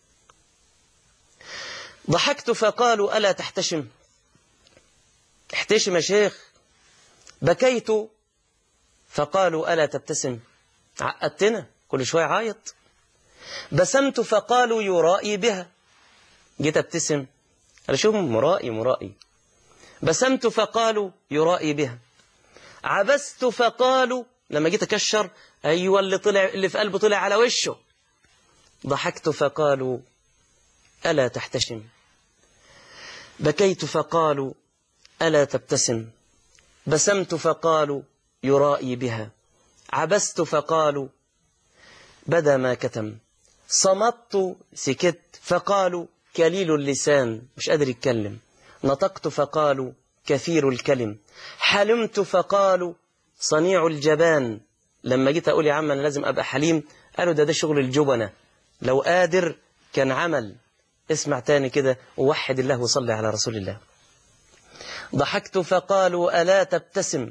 ضحكت فقالوا ألا تحتشم. احتشم يا شيخ. بكيت فقالوا ألا تبتسم. عقدتنا كل شوية عايط. بسمت فقالوا يرائي بها. جيت ابتسم قال: شوف مرائي مرائي. بسمت فقالوا يرائي بها. عبست فقالوا، لما جيت أكشر أيوة اللي طلع اللي في قلبه طلع على وشه. ضحكت فقالوا ألا تحتشم. بكيت فقالوا ألا تبتسم. بسمت فقالوا يرائي بها. عبست فقالوا بدا ما كتم. صمت سكت فقالوا كليل اللسان، مش قادر يتكلم. نطقت فقالوا كثير الكلم. حلمت فقالوا صنيع الجبان. لما جيت أقول يا عم أنا لازم أبقى حليم قالوا ده ده شغل الجبنة، لو قادر كان عمل. اسمع تاني كده ووحد الله وصلي على رسول الله. ضحكت فقالوا ألا تبتسم.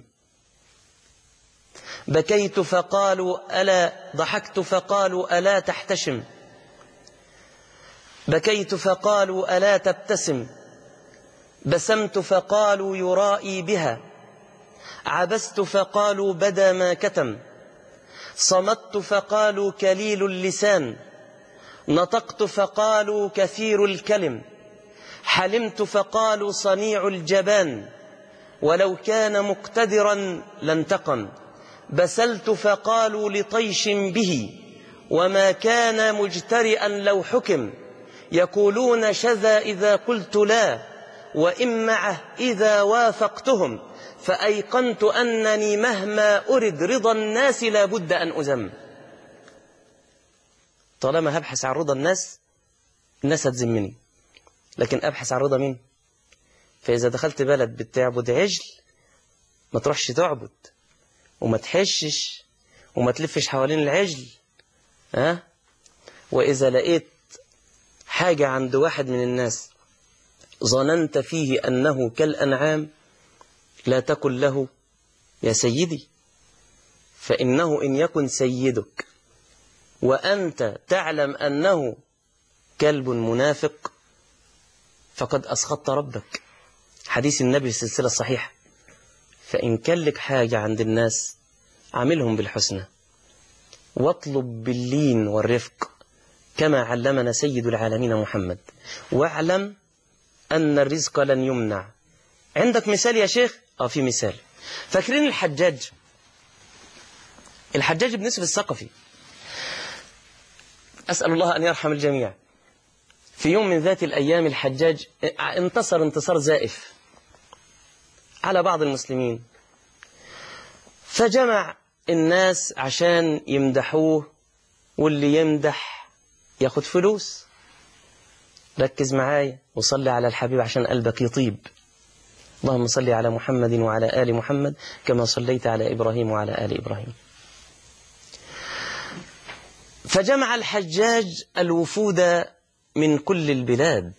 بكيت فقالوا ألا ضحكت فقالوا ألا تحتشم. بكيت فقالوا ألا تبتسم. بسمت فقالوا يرائي بها. عبست فقالوا بدا ما كتم. صمت فقالوا كليل اللسان. نطقت فقالوا كثير الكلم. حلمت فقالوا صنيع الجبان. ولو كان مقتدرا لانتقم. بسلت فقالوا لطيش به. وما كان مجترئا لو حكم، يقولون شذا إذا قلت لا، وإن معه إذا وافقتهم، فأيقنت أنني مهما أرد رضا الناس لا بد أن أذم. طالما هبحث عن رضا الناس، الناس هتذمني، لكن أبحث عن رضا مين؟ فإذا دخلت بلد بتعبد عجل، ما تروحش تعبد وما تحشش وما تلفش حوالين العجل. ها؟ وإذا لقيت حاجة عند واحد من الناس ظننت فيه أنه كالأنعام، لا تقل له يا سيدي، فإنه إن يكن سيدك وأنت تعلم أنه كلب منافق فقد أسخطت ربك. حديث النبي في السلسلة الصحيحة. فإن كان لك حاجة عند الناس عاملهم بالحسنى، واطلب باللين والرفق كما علمنا سيد العالمين محمد، واعلم أن الرزق لن يمنع. عندك مثال يا شيخ؟ آه في مثال. فاكرين الحجاج؟ الحجاج بن يوسف الثقفي، أسأل الله أن يرحم الجميع. في يوم من ذات الأيام الحجاج انتصر انتصار زائف على بعض المسلمين، فجمع الناس عشان يمدحوه، واللي يمدح ياخد فلوس. ركز معايا وصلي على الحبيب عشان قلبك يطيب. اللهم صل على محمد وعلى آل محمد كما صليت على إبراهيم وعلى آل إبراهيم. فجمع الحجاج الوفود من كل البلاد،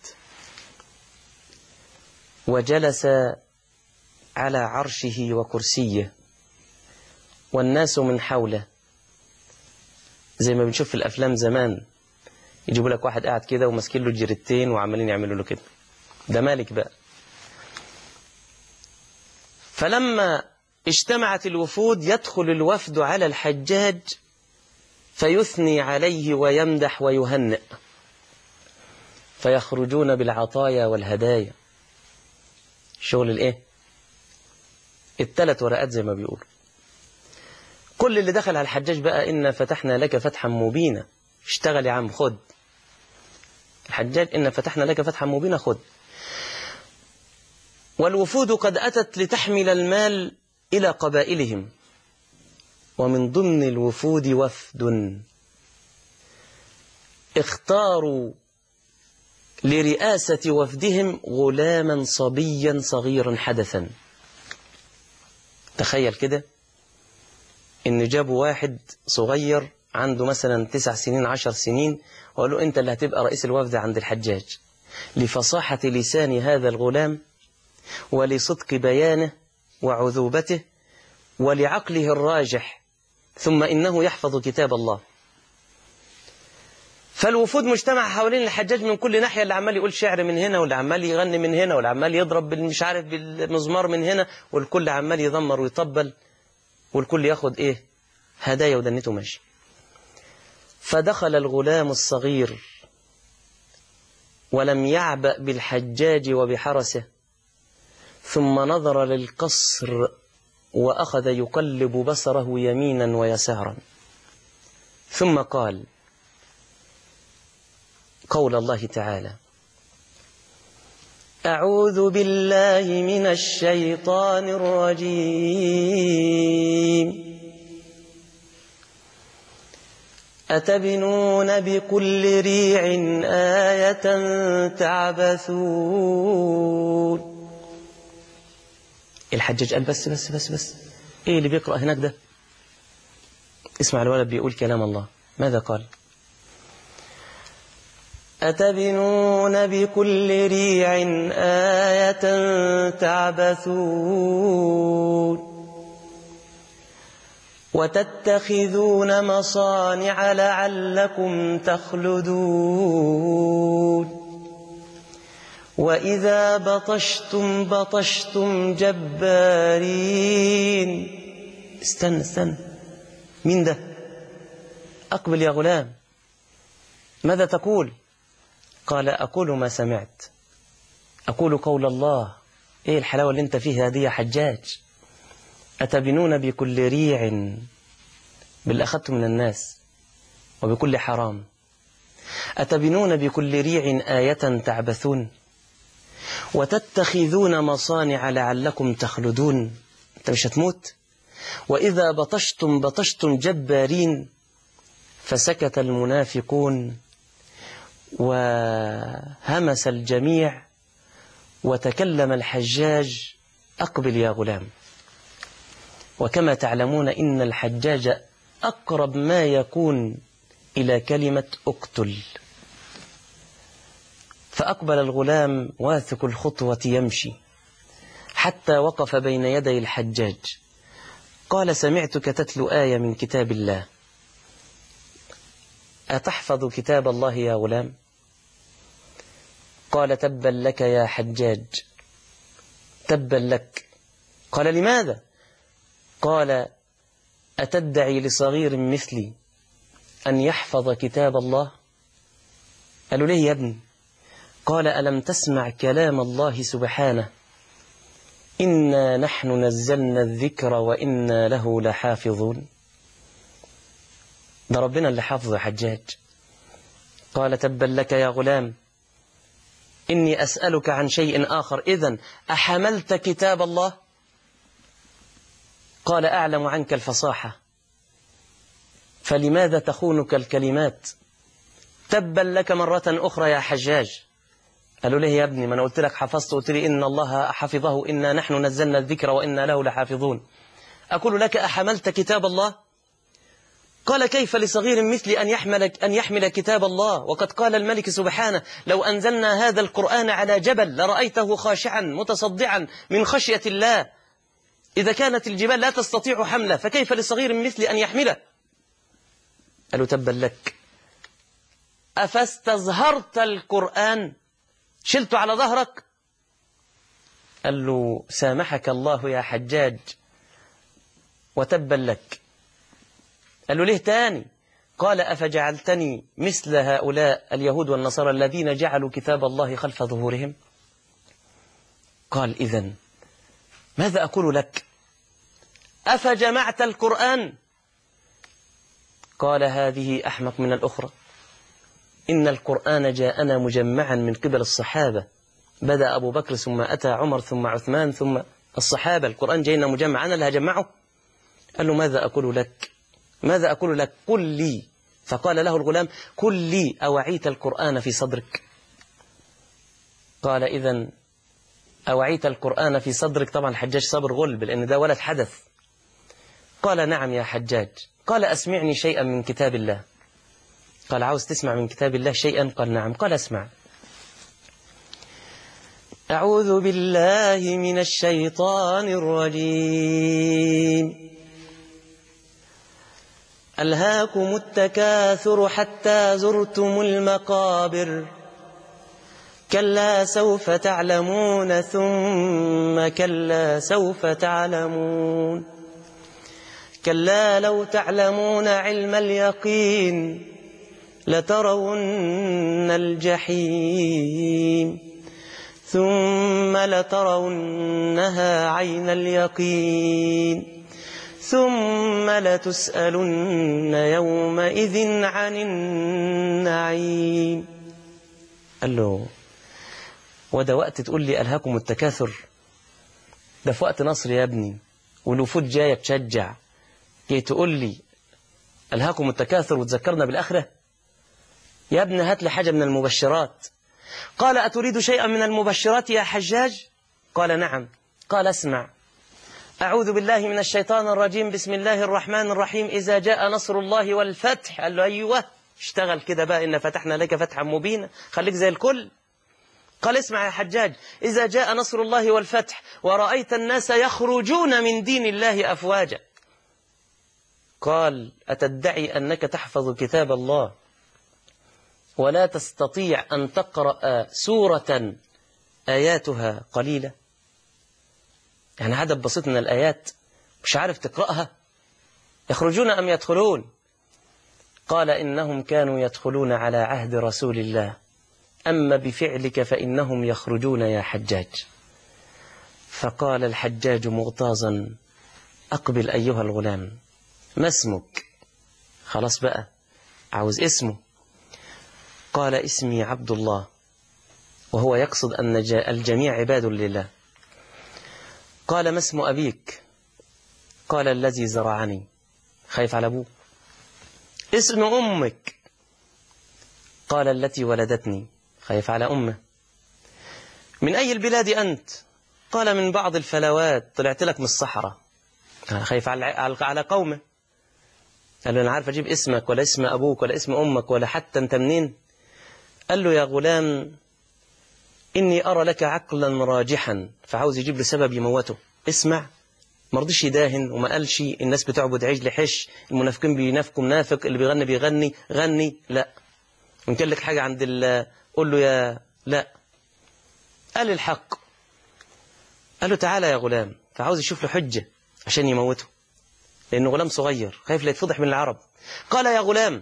وجلس على عرشه وكرسيه، والناس من حوله، زي ما بنشوف في الأفلام زمان، يجيبوا لك واحد قاعد كده وماسكين له جريتين وعمالين يعملوا له كده، ده مالك بقى. فلما اجتمعت الوفود يدخل الوفد على الحجاج فيثني عليه ويمدح ويهنئ، فيخرجون بالعطايا والهدايا. شغل الايه؟ الثلاث ورقات زي ما بيقولوا. كل اللي دخل على الحجاج بقى إن فتحنا لك فتحا مبينا، اشتغل يا عم خد. الحجاج إن فتحنا لك فتحا مبينا خد. والوفود قد أتت لتحمل المال إلى قبائلهم، ومن ضمن الوفود وفد اختاروا لرئاسة وفدهم غلاما صبيا صغيرا حدثا. تخيل كده إن جابوا واحد صغير عنده مثلا تسع سنين عشر سنين، وقالوا أنت اللي هتبقى رئيس الوفد عند الحجاج، لفصاحة لسان هذا الغلام ولصدق بيانه وعذوبته ولعقله الراجح، ثم إنه يحفظ كتاب الله. فالوفود مجتمع حوالين الحجاج من كل ناحية، اللي عمال يقول شعر من هنا، واللي عمال يغني من هنا، واللي عمال يضرب مش عارف بالمزمار من هنا، والكل عمال يضمر ويطبل، والكل ياخد ايه؟ هدايا ودنته ماشي. فدخل الغلام الصغير ولم يعبأ بالحجاج وبحرسه، ثم نظر للقصر وأخذ يقلب بصره يمينا ويسارا، ثم قال قول الله تعالى: أعوذ بالله من الشيطان الرجيم، أتبنون بكل ريع آية تعبثون. الحجاج قال بس بس بس بس إيه اللي بيقرأ هناك ده؟ اسمع الولد بيقول كلام الله. ماذا قال؟ أتبنون بكل ريع آية تعبثون وتتخذون مصانع لعلكم تخلدون وإذا بطشتم بطشتم جبارين. استنى استنى، مين ده؟ أقبل يا غلام، ماذا تقول؟ قال: أقول ما سمعت، أقول قول الله. إيه الحلاوة اللي انت فيها دي يا حجاج؟ أتبنون بكل ريع، باللي أخذته من الناس وبكل حرام. أتبنون بكل ريع آية تعبثون وتتخذون مصانع لعلكم تخلدون. أنت مش هتموت؟ وإذا بطشتم بطشتم جبارين. فسكت المنافقون وهمس الجميع وتكلم الحجاج: أقبل يا غلام. وكما تعلمون إن الحجاج أقرب ما يكون إلى كلمة اقتل. فأقبل الغلام واثق الخطوة يمشي حتى وقف بين يدي الحجاج. قال: سمعتك تتلو آية من كتاب الله، أتحفظ كتاب الله يا غلام؟ قال: تبا لك يا حجاج، تبا لك. قال: لماذا؟ قال: أتدعي لصغير مثلي أن يحفظ كتاب الله؟ قالوا: ليه يا ابني؟ قال: ألم تسمع كلام الله سبحانه: إنا نحن نزلنا الذكر وإنا له لحافظون. ده ربنا اللي حافظ حجاج. قال: تبا لك يا غلام، إني أسألك عن شيء آخر. إذن أحملت كتاب الله؟ قال: أعلم عنك الفصاحة، فلماذا تخونك الكلمات؟ تبا لك مرة أخرى يا حجاج. قالوا: ليه يا ابني؟ ما أنا قلت لك حفظت، قلت لي إن الله حفظه، إنا نحن نزلنا الذكر وإنا له لحافظون. أقول لك: أحملت كتاب الله؟ قال: كيف لصغير مثلي أن يحمل, أن يحمل كتاب الله، وقد قال الملك سبحانه: لو أنزلنا هذا القرآن على جبل لرأيته خاشعا متصدعا من خشية الله. إذا كانت الجبال لا تستطيع حمله، فكيف لصغير مثلي أن يحمله؟ قالوا: تبا لك، أفاستظهرت القرآن؟ شلت على ظهرك؟ قال له: سامحك الله يا حجاج وتبا لك. قال له: ليه تاني؟ قال: أفجعلتني مثل هؤلاء اليهود والنصارى الذين جعلوا كتاب الله خلف ظهورهم؟ قال: إذن ماذا أقول لك؟ أفجمعت القرآن؟ قال: هذه أحمق من الأخرى. إن القرآن جاءنا مجمعا من قبل الصحابة، بدأ أبو بكر ثم أتى عمر ثم عثمان ثم الصحابة. القرآن جاءنا مجمع، أنا اللي هجمعه؟ قال له: ماذا أقول لك؟ ماذا أقول لك؟ قل لي. فقال له الغلام: قل لي، أوعيت القرآن في صدرك؟ قال: إذن أوعيت القرآن في صدرك؟ طبعا الحجاج صبر غلب لأن ده ولد حدث. قال: نعم يا حجاج. قال: أسمعني شيئا من كتاب الله. قال: عاوز تسمع من كتاب الله شيئا؟ قال: نعم. قال: اسمع: أعوذ بالله من الشيطان الرجيم. ألهاكم التكاثر حتى زرتم المقابر، كلا سوف تعلمون ثم كلا سوف تعلمون، كلا لو تعلمون علم اليقين لترون الجحيم ثم لترونها عين اليقين ثم لتسألن يومئذ عن النعيم. قال له: وده وقت تقول لي ألهاكم التكاثر؟ ده في وقت نصر يا ابني، والوفود جاية تشجع، جاي تقول لي ألهاكم التكاثر وتذكرنا بالآخرة؟ يا ابني هات لي حاجة من المبشرات. قال: أتريد شيئا من المبشرات يا حجاج؟ قال: نعم. قال: اسمع: أعوذ بالله من الشيطان الرجيم، بسم الله الرحمن الرحيم، إذا جاء نصر الله والفتح. قال له: أيوة، اشتغل كده بقى، إن فتحنا لك فتحا مبينا، خليك زي الكل. قال: اسمع يا حجاج: إذا جاء نصر الله والفتح ورأيت الناس يخرجون من دين الله أفواجا. قال: أتدعي أنك تحفظ كتاب الله ولا تستطيع أن تقرأ سورة آياتها قليلة؟ يعني عدد بسيط من الآيات مش عارف تقرأها؟ يخرجون أم يدخلون؟ قال: إنهم كانوا يدخلون على عهد رسول الله، أما بفعلك فإنهم يخرجون يا حجاج. فقال الحجاج مغتاظا: أقبل أيها الغلام، ما اسمك؟ خلاص بقى عاوز اسمه. قال اسمي عبد الله، وهو يقصد أن الجميع عباد لله. قال ما اسم أبيك؟ قال الذي زرعني. خايف على أبوه. اسم أمك؟ قال التي ولدتني. خايف على أمه. من أي البلاد أنت؟ قال من بعض الفلوات، طلعت لك من الصحراء. خايف على قومه. قال له أنا عارف أجيب اسمك ولا اسم أبوك ولا اسم أمك ولا حتى أنت منين؟ قال له يا غلام إني أرى لك عقلا راجحا، فعاوز يجيب له سبب يموته. اسمع، ما رضيش يداهن وما قالش الناس بتعبد عجل حش، المنافقين بينافقوا منافق، اللي بيغني بيغني غني، لا. وإن كان لك حاجة عند الله قول له يا لا. قال الحق. قال له تعالى يا غلام، فعاوز يشوف له حجة عشان يموته، لأنه غلام صغير خايف لا يتفضح من العرب. قال يا غلام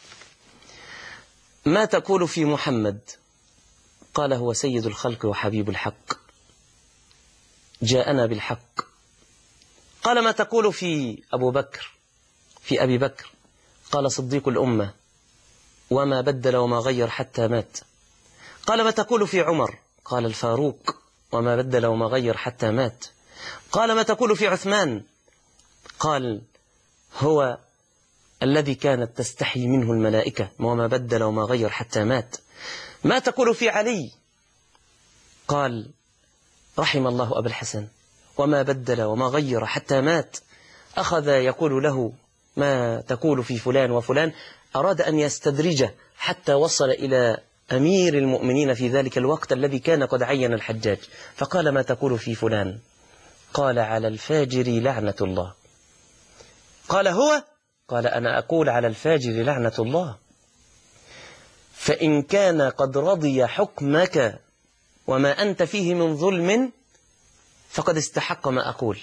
ما تقول في محمد؟ قال هو سيد الخلق وحبيب الحق، جاءنا بالحق. قال ما تقول في أبو بكر، في أبي بكر؟ قال صديق الأمة وما بدل وما غير حتى مات. قال ما تقول في عمر؟ قال الفاروق وما بدل وما غير حتى مات. قال ما تقول في عثمان؟ قال هو الذي كانت تستحي منه الملائكة وما بدل وما غير حتى مات. ما تقول في علي؟ قال رحم الله أبا الحسن وما بدل وما غير حتى مات. أخذ يقول له ما تقول في فلان وفلان، أراد أن يستدرجه حتى وصل إلى أمير المؤمنين في ذلك الوقت الذي كان قد عين الحجاج. فقال ما تقول في فلان؟ قال على الفاجر لعنة الله. قال هو؟ قال أنا أقول على الفاجر لعنة الله، فإن كان قد رضي حكمك وما أنت فيه من ظلم فقد استحق ما أقول.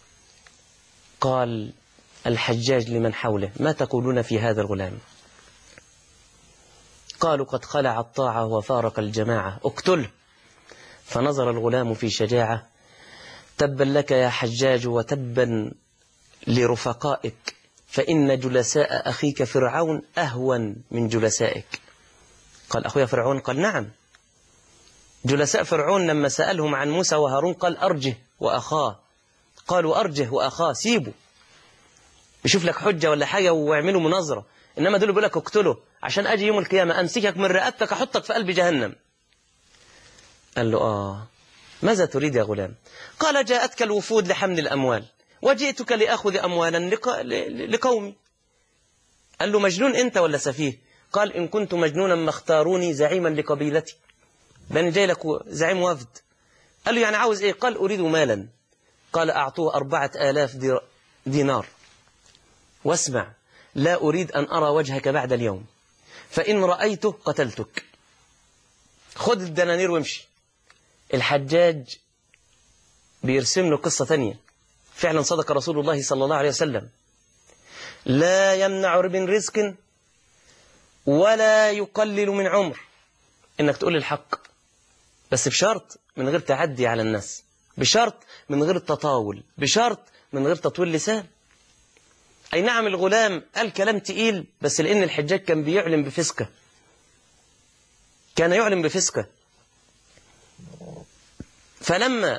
قال الحجاج لمن حوله ما تقولون في هذا الغلام؟ قالوا قد خلع الطاعة وفارق الجماعة، اقتله. فنظر الغلام في شجاعة، تبا لك يا حجاج وتبا لرفقائك، فإن جلساء أخيك فرعون أهون من جلسائك. قال أخويا فرعون؟ قال نعم. جلساء فرعون لما سألهم عن موسى وهارون قال أرجه وأخاه. قالوا أرجه وأخاه سيبه يشوف لك حجة ولا حاجة واعملوا مناظرة، إنما دول بيقول لك اقتله عشان أجي يوم القيامة أمسكك من رقبتك أحطك في قلب جهنم. قال له آه ماذا تريد يا غلام؟ قال جاءتك الوفود لحمل الأموال وجئتك لأخذ أموالا لق... لقومي. قال له مجنون أنت ولا سفيه؟ قال إن كنت مجنونا ما اختاروني زعيما لقبيلتي، لأن جاي لك زعيم وفد. قال له يعني عاوز إيه؟ قال أريد مالا. قال أعطوه أربعة آلاف دينار، واسمع لا أريد أن أرى وجهك بعد اليوم، فإن رأيته قتلتك. خذ الدنانير وامشي. الحجاج بيرسم له قصة ثانية. فعلا صدق رسول الله صلى الله عليه وسلم، لا يمنع من رزق ولا يقلل من عمر إنك تقول الحق، بس بشرط من غير تعدي على الناس، بشرط من غير تطاول، بشرط من غير تطويل لسان. أي نعم الغلام قال كلام تقيل، بس لأن الحجاج كان بيعلم بفسقه، كان يعلم بفسقه. فلما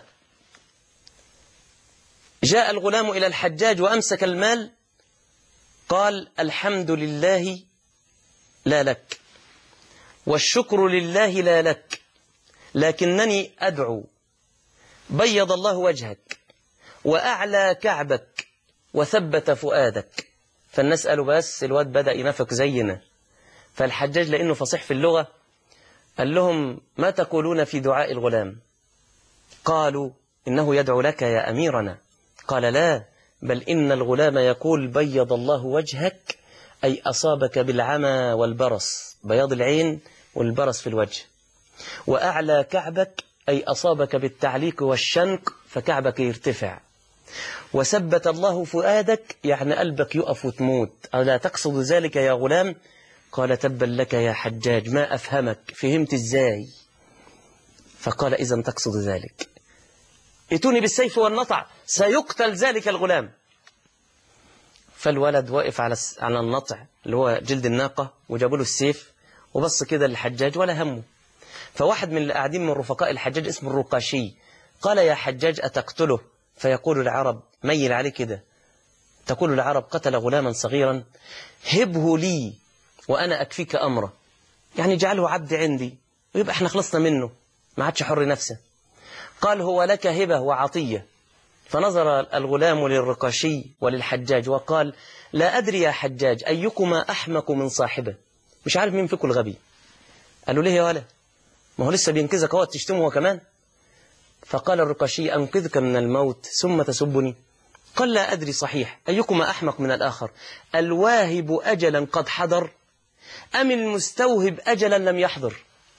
جاء الغلام إلى الحجاج وأمسك المال قال الحمد لله لا لك والشكر لله لا لك، لكنني أدعو بيض الله وجهك وأعلى كعبك وثبت فؤادك. فالناس قالوا بس الواد بدأ ينافق زينا. فالحجاج لأنه فصيح في اللغة قال لهم ما تقولون في دعاء الغلام؟ قالوا إنه يدعو لك يا أميرنا. قال لا، بل إن الغلام يقول بيض الله وجهك، أي أصابك بالعمى والبرص، بياض العين والبرص في الوجه، وأعلى كعبك أي أصابك بالتعليق والشنق فكعبك يرتفع، وثبت الله فؤادك يعني قلبك يقف وتموت. ألا تقصد ذلك يا غلام؟ قال تبا لك يا حجاج ما أفهمك، فهمت إزاي؟ فقال إذن تقصد ذلك، ائتوني بالسيف والنطع سيقتل ذلك الغلام. فالولد واقف على على النطع اللي هو جلد الناقة، وجابوا له السيف وبص كده للحجاج ولا همه. فواحد من اللي قاعدين من رفقاء الحجاج اسمه الرقاشي قال: يا حجاج أتقتله؟ فيقول العرب، ميل عليه كده، تقول العرب: قتل غلاما صغيرا هبه لي وأنا أكفيك أمره، يعني جعله عبد عندي ويبقى احنا خلصنا منه، ما عادش حر نفسه. قال: هو لك هبة وعطية. فنظر الغلام للرقاشي وللحجاج وقال: لا أدري يا حجاج أيكما أحمق من صاحبه، مش عارف مين فيكم الغبي. قالوا: ليه يا ولا؟ ما هو لسه بينقذك هو تشتمه كمان. فقال الرقاشي: أنقذك من الموت ثم تسبني؟ قال: لا أدري صحيح أيكما أحمق من الآخر، الواهب أجلا قد حضر أم المستوهب أجلا لم يحضر؟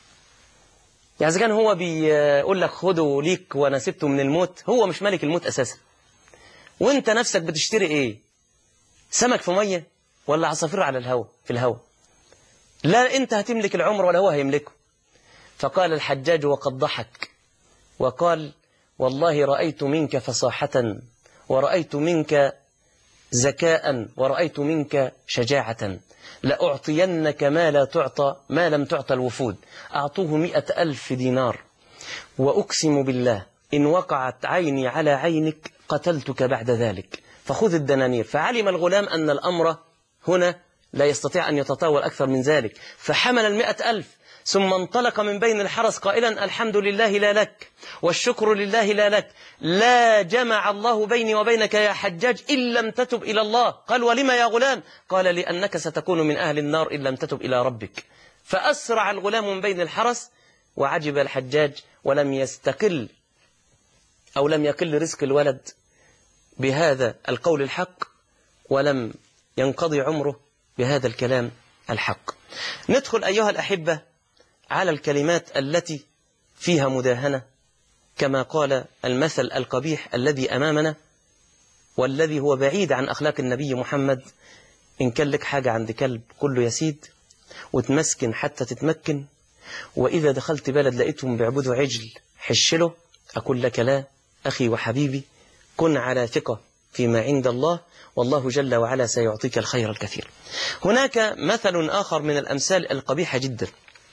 يعني إذا كان هو بيقول لك خده ليك وأنا سبته من الموت، هو مش ملك الموت أساسا. وانت نفسك بتشتري ايه؟ سمك في مية ولا عصافير على الهواء في الهواء؟ لا انت هتملك العمر ولا هو هيملكه. فقال الحجاج وقد ضحك وقال: والله رأيت منك فصاحة، ورأيت منك ذكاء، ورأيت منك شجاعة، لأعطينك ما لا تعطى ما لم تعطى الوفود. أعطوه مئة ألف دينار، وأقسم بالله إن وقعت عيني على عينك قتلتك بعد ذلك، فخذ الدنانير. فعلم الغلام أن الأمر هنا لا يستطيع أن يتطاول أكثر من ذلك، فحمل المئة ألف ثم انطلق من بين الحرس قائلا: الحمد لله لا لك والشكر لله لا لك، لا جمع الله بيني وبينك يا حجاج إن لم تتب إلى الله. قال: ولما يا غلام؟ قال: لأنك ستكون من أهل النار إن لم تتب إلى ربك. فأسرع الغلام من بين الحرس، وعجب الحجاج ولم يستقل أو لم يقل رزق الولد بهذا القول الحق، ولم ينقضي عمره بهذا الكلام الحق. ندخل أيها الأحبة على الكلمات التي فيها مداهنة، كما قال المثل القبيح الذي أمامنا والذي هو بعيد عن أخلاق النبي محمد: إن كان لك حاجة عند كلب كله يسيد، وتمسكن حتى تتمكن، وإذا دخلت بلد لقيتهم بيعبدوا عجل حشله، أقول لك: لا أخي وحبيبي، كن على ثقة فيما عند الله، والله جل وعلا سيعطيك الخير الكثير. هناك مثل آخر من الأمثال القبيحة جدا.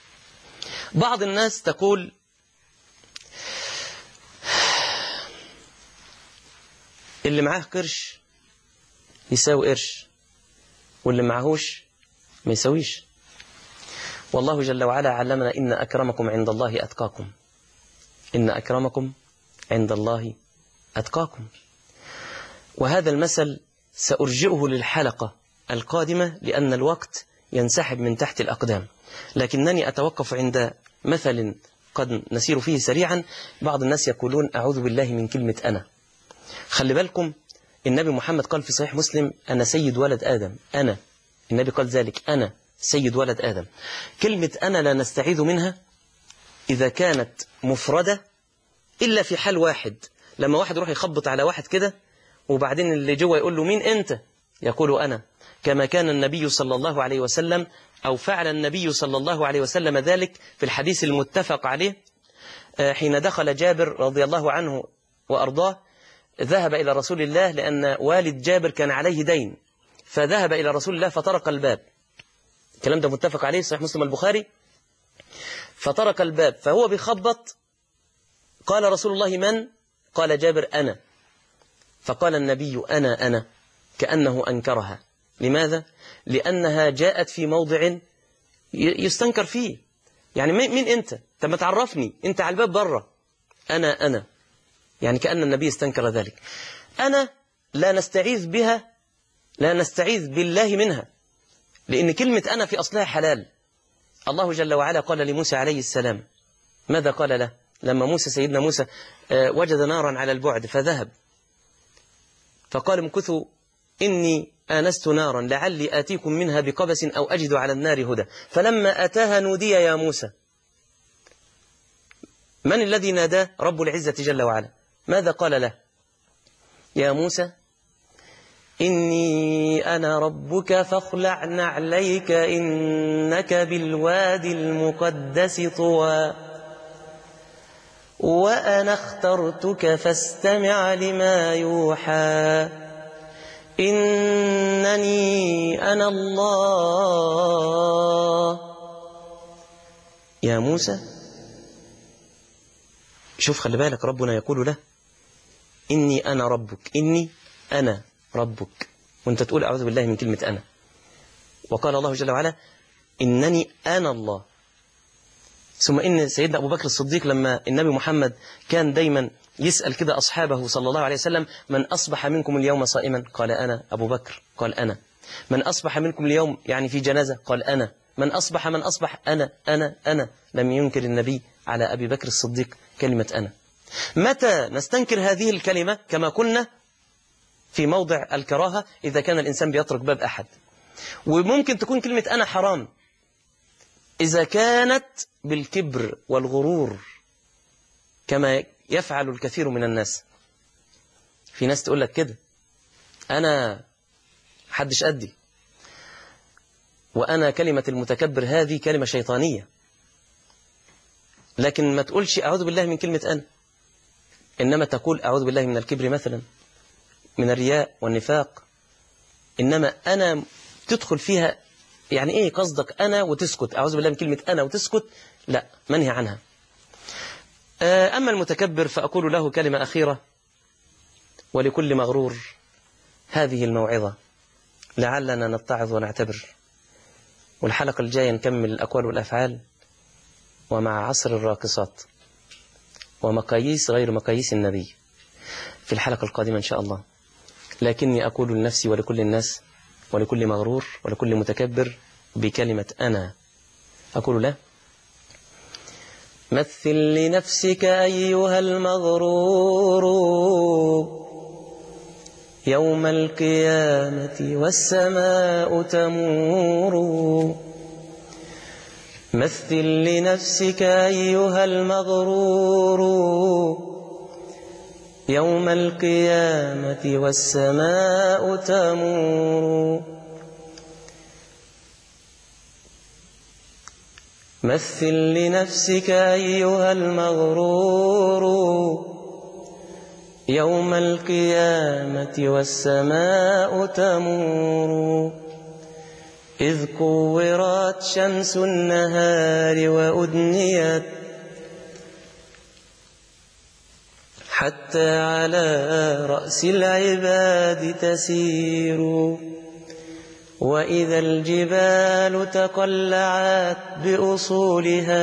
بعض الناس تقول: اللي معاه قرش يساوي قرش، واللي معهوش ما يساويش. والله جل وعلا علمنا: إن أكرمكم عند الله أتقاكم، إن أكرمكم عند الله أتقاكم. وهذا المثل سأرجئه للحلقة القادمة لأن الوقت ينسحب من تحت الأقدام، لكنني أتوقف عند مثل قد نسير فيه سريعا. بعض الناس يقولون: أعوذ بالله من كلمة أنا. خلي بالكم، النبي محمد قال في صحيح مسلم: أنا سيد ولد آدم. أنا، النبي قال ذلك: أنا سيد ولد آدم. كلمة أنا لا نستعيذ منها إذا كانت مفردة إلا في حال واحد، لما واحد يروح يخبط على واحد كده وبعدين اللي جوه يقول له: مين أنت؟ يقول: أنا. كما كان النبي صلى الله عليه وسلم أو فعل النبي صلى الله عليه وسلم ذلك في الحديث المتفق عليه حين دخل جابر رضي الله عنه وأرضاه، ذهب إلى رسول الله لأن والد جابر كان عليه دين، فذهب إلى رسول الله فطرق الباب. الكلام ده متفق عليه صحيح مسلم البخاري. فطرق الباب فهو بيخبط، قال رسول الله: من؟ قال جابر: أنا. فقال النبي: أنا أنا، كأنه أنكرها. لماذا؟ لأنها جاءت في موضع يستنكر فيه. يعني مين أنت؟ طب ما تعرفني، أنت على الباب برا. أنا أنا، يعني كأن النبي استنكر ذلك. أنا لا نستعيذ بها، لا نستعيذ بالله منها، لأن كلمة أنا في أصلها حلال. الله جل وعلا قال لموسى عليه السلام: ماذا قال له لما موسى سيدنا موسى وجد نارا على البعد فذهب فقال: امكثوا إني آنست نارا لعلي آتيكم منها بقبس أو أجد على النار هدى. فلما أتاها نودي يا موسى. من الذي ناداه؟ رب العزة جل وعلا. ماذا قال له؟ يا موسى إني أنا ربك فاخلع نعليك إنك بالوادي المقدس طوى وأنا اخترتك فاستمع لما يوحى إنني أنا الله. يا موسى، شوف خلي بالك، ربنا يقول له إني أنا ربك، إني أنا ربك، وانت تقول أعوذ بالله من كلمة أنا. وقال الله جل وعلا إنني أنا الله. ثم إن سيدنا أبو بكر الصديق لما النبي محمد كان دايما يسأل كده أصحابه صلى الله عليه وسلم من أصبح منكم اليوم صائما؟ قال أنا. أبو بكر قال أنا. من أصبح منكم اليوم يعني في جنازة؟ قال أنا. من أصبح من أصبح أنا أنا أنا. لم ينكر النبي على أبي بكر الصديق كلمة أنا. متى نستنكر هذه الكلمة؟ كما قلنا في موضع الكراهة إذا كان الإنسان بيترك باب أحد. وممكن تكون كلمة أنا حرام إذا كانت بالكبر والغرور كما يفعل الكثير من الناس. في ناس تقول لك كده أنا حدش أدي، وأنا كلمة المتكبر هذه كلمة شيطانية. لكن ما تقولش أعوذ بالله من كلمة أنا، إنما تقول أعوذ بالله من الكبر مثلا، من الرياء والنفاق. إنما أنا تدخل فيها يعني إيه قصدك أنا وتسكت، أعوذ بالله من كلمة أنا وتسكت، لا، منهي عنها. أما المتكبر فأقول له كلمة أخيرة: ولكل مغرور هذه الموعظة، لعلنا نتعظ ونعتبر. والحلقة الجاية نكمل الأقوال والأفعال، ومع عصر الراقصات ومقاييس غير مقاييس النبي في الحلقة القادمة إن شاء الله. لكني أقول لنفسي ولكل الناس ولكل مغرور ولكل متكبر بكلمة أنا، أقول له: مثل لنفسك أيها المغرور يوم القيامة والسماء تمور. مثل لنفسك أيها المغرور يوم القيامة والسماء تمور. مثل لنفسك أيها المغرور يوم القيامة والسماء تمور. إذ كورت شمس النهار وأدنيت حتى على رأس العباد تسير. وإذا الجبال تقلعت بأصولها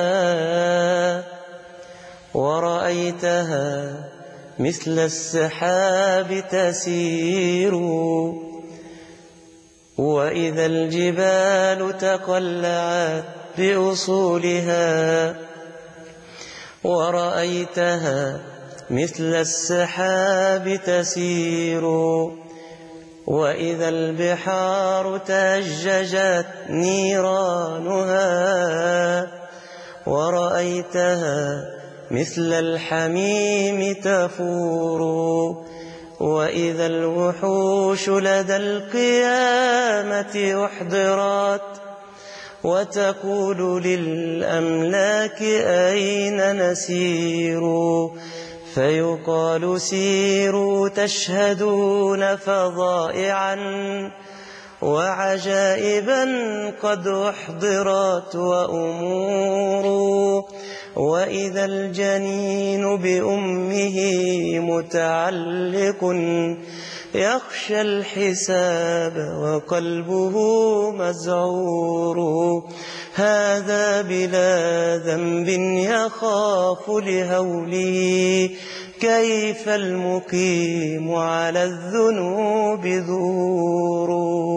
ورأيتها مثل السحاب تسير. وإذا الجبال تقلعت بأصولها ورأيتها مثل السحاب تسير. وإذا البحار تأججت نيرانها ورأيتها مثل الحميم تفور. وإذا الوحوش لدى القيامة أحضرت وتقول للأملاك أين نسير؟ فيقال سيروا تشهدون فظائعا وعجائبا قد أحضرت وأمور. وإذا الجنين بأمه متعلق يخشى الحساب وقلبه مذعور. هذا بلا ذنب يخاف لهوله كيف المقيم على الذنوب ذور.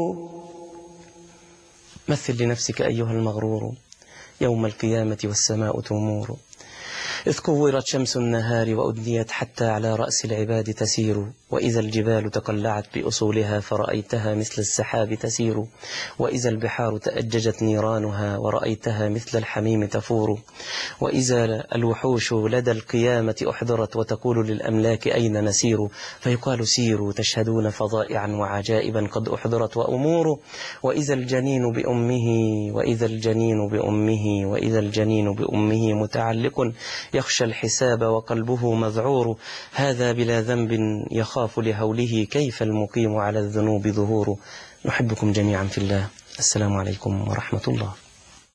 مثل لنفسك أيها المغرور يوم القيامة والسماء تمور. إذ كورت شمس النهار وأدنيت حتى على رأس العباد تسير. وإذا الجبال تقلعت بأصولها فرأيتها مثل السحاب تسير. وإذا البحار تأججت نيرانها ورأيتها مثل الحميم تفور. وإذا الوحوش لدى القيامة أحضرت وتقول للأملاك أين نسير؟ فيقال سيروا تشهدون فظائعا وعجائبا قد أحضرت وأمور. وإذا الجنين بأمه وإذا الجنين بأمه وإذا الجنين بأمه متعلق يخشى الحساب وقلبه مذعور، هذا بلا ذنب يخاف لهوله، كيف المقيم على الذنوب ظهور. نحبكم جميعا في الله. السلام عليكم ورحمة الله.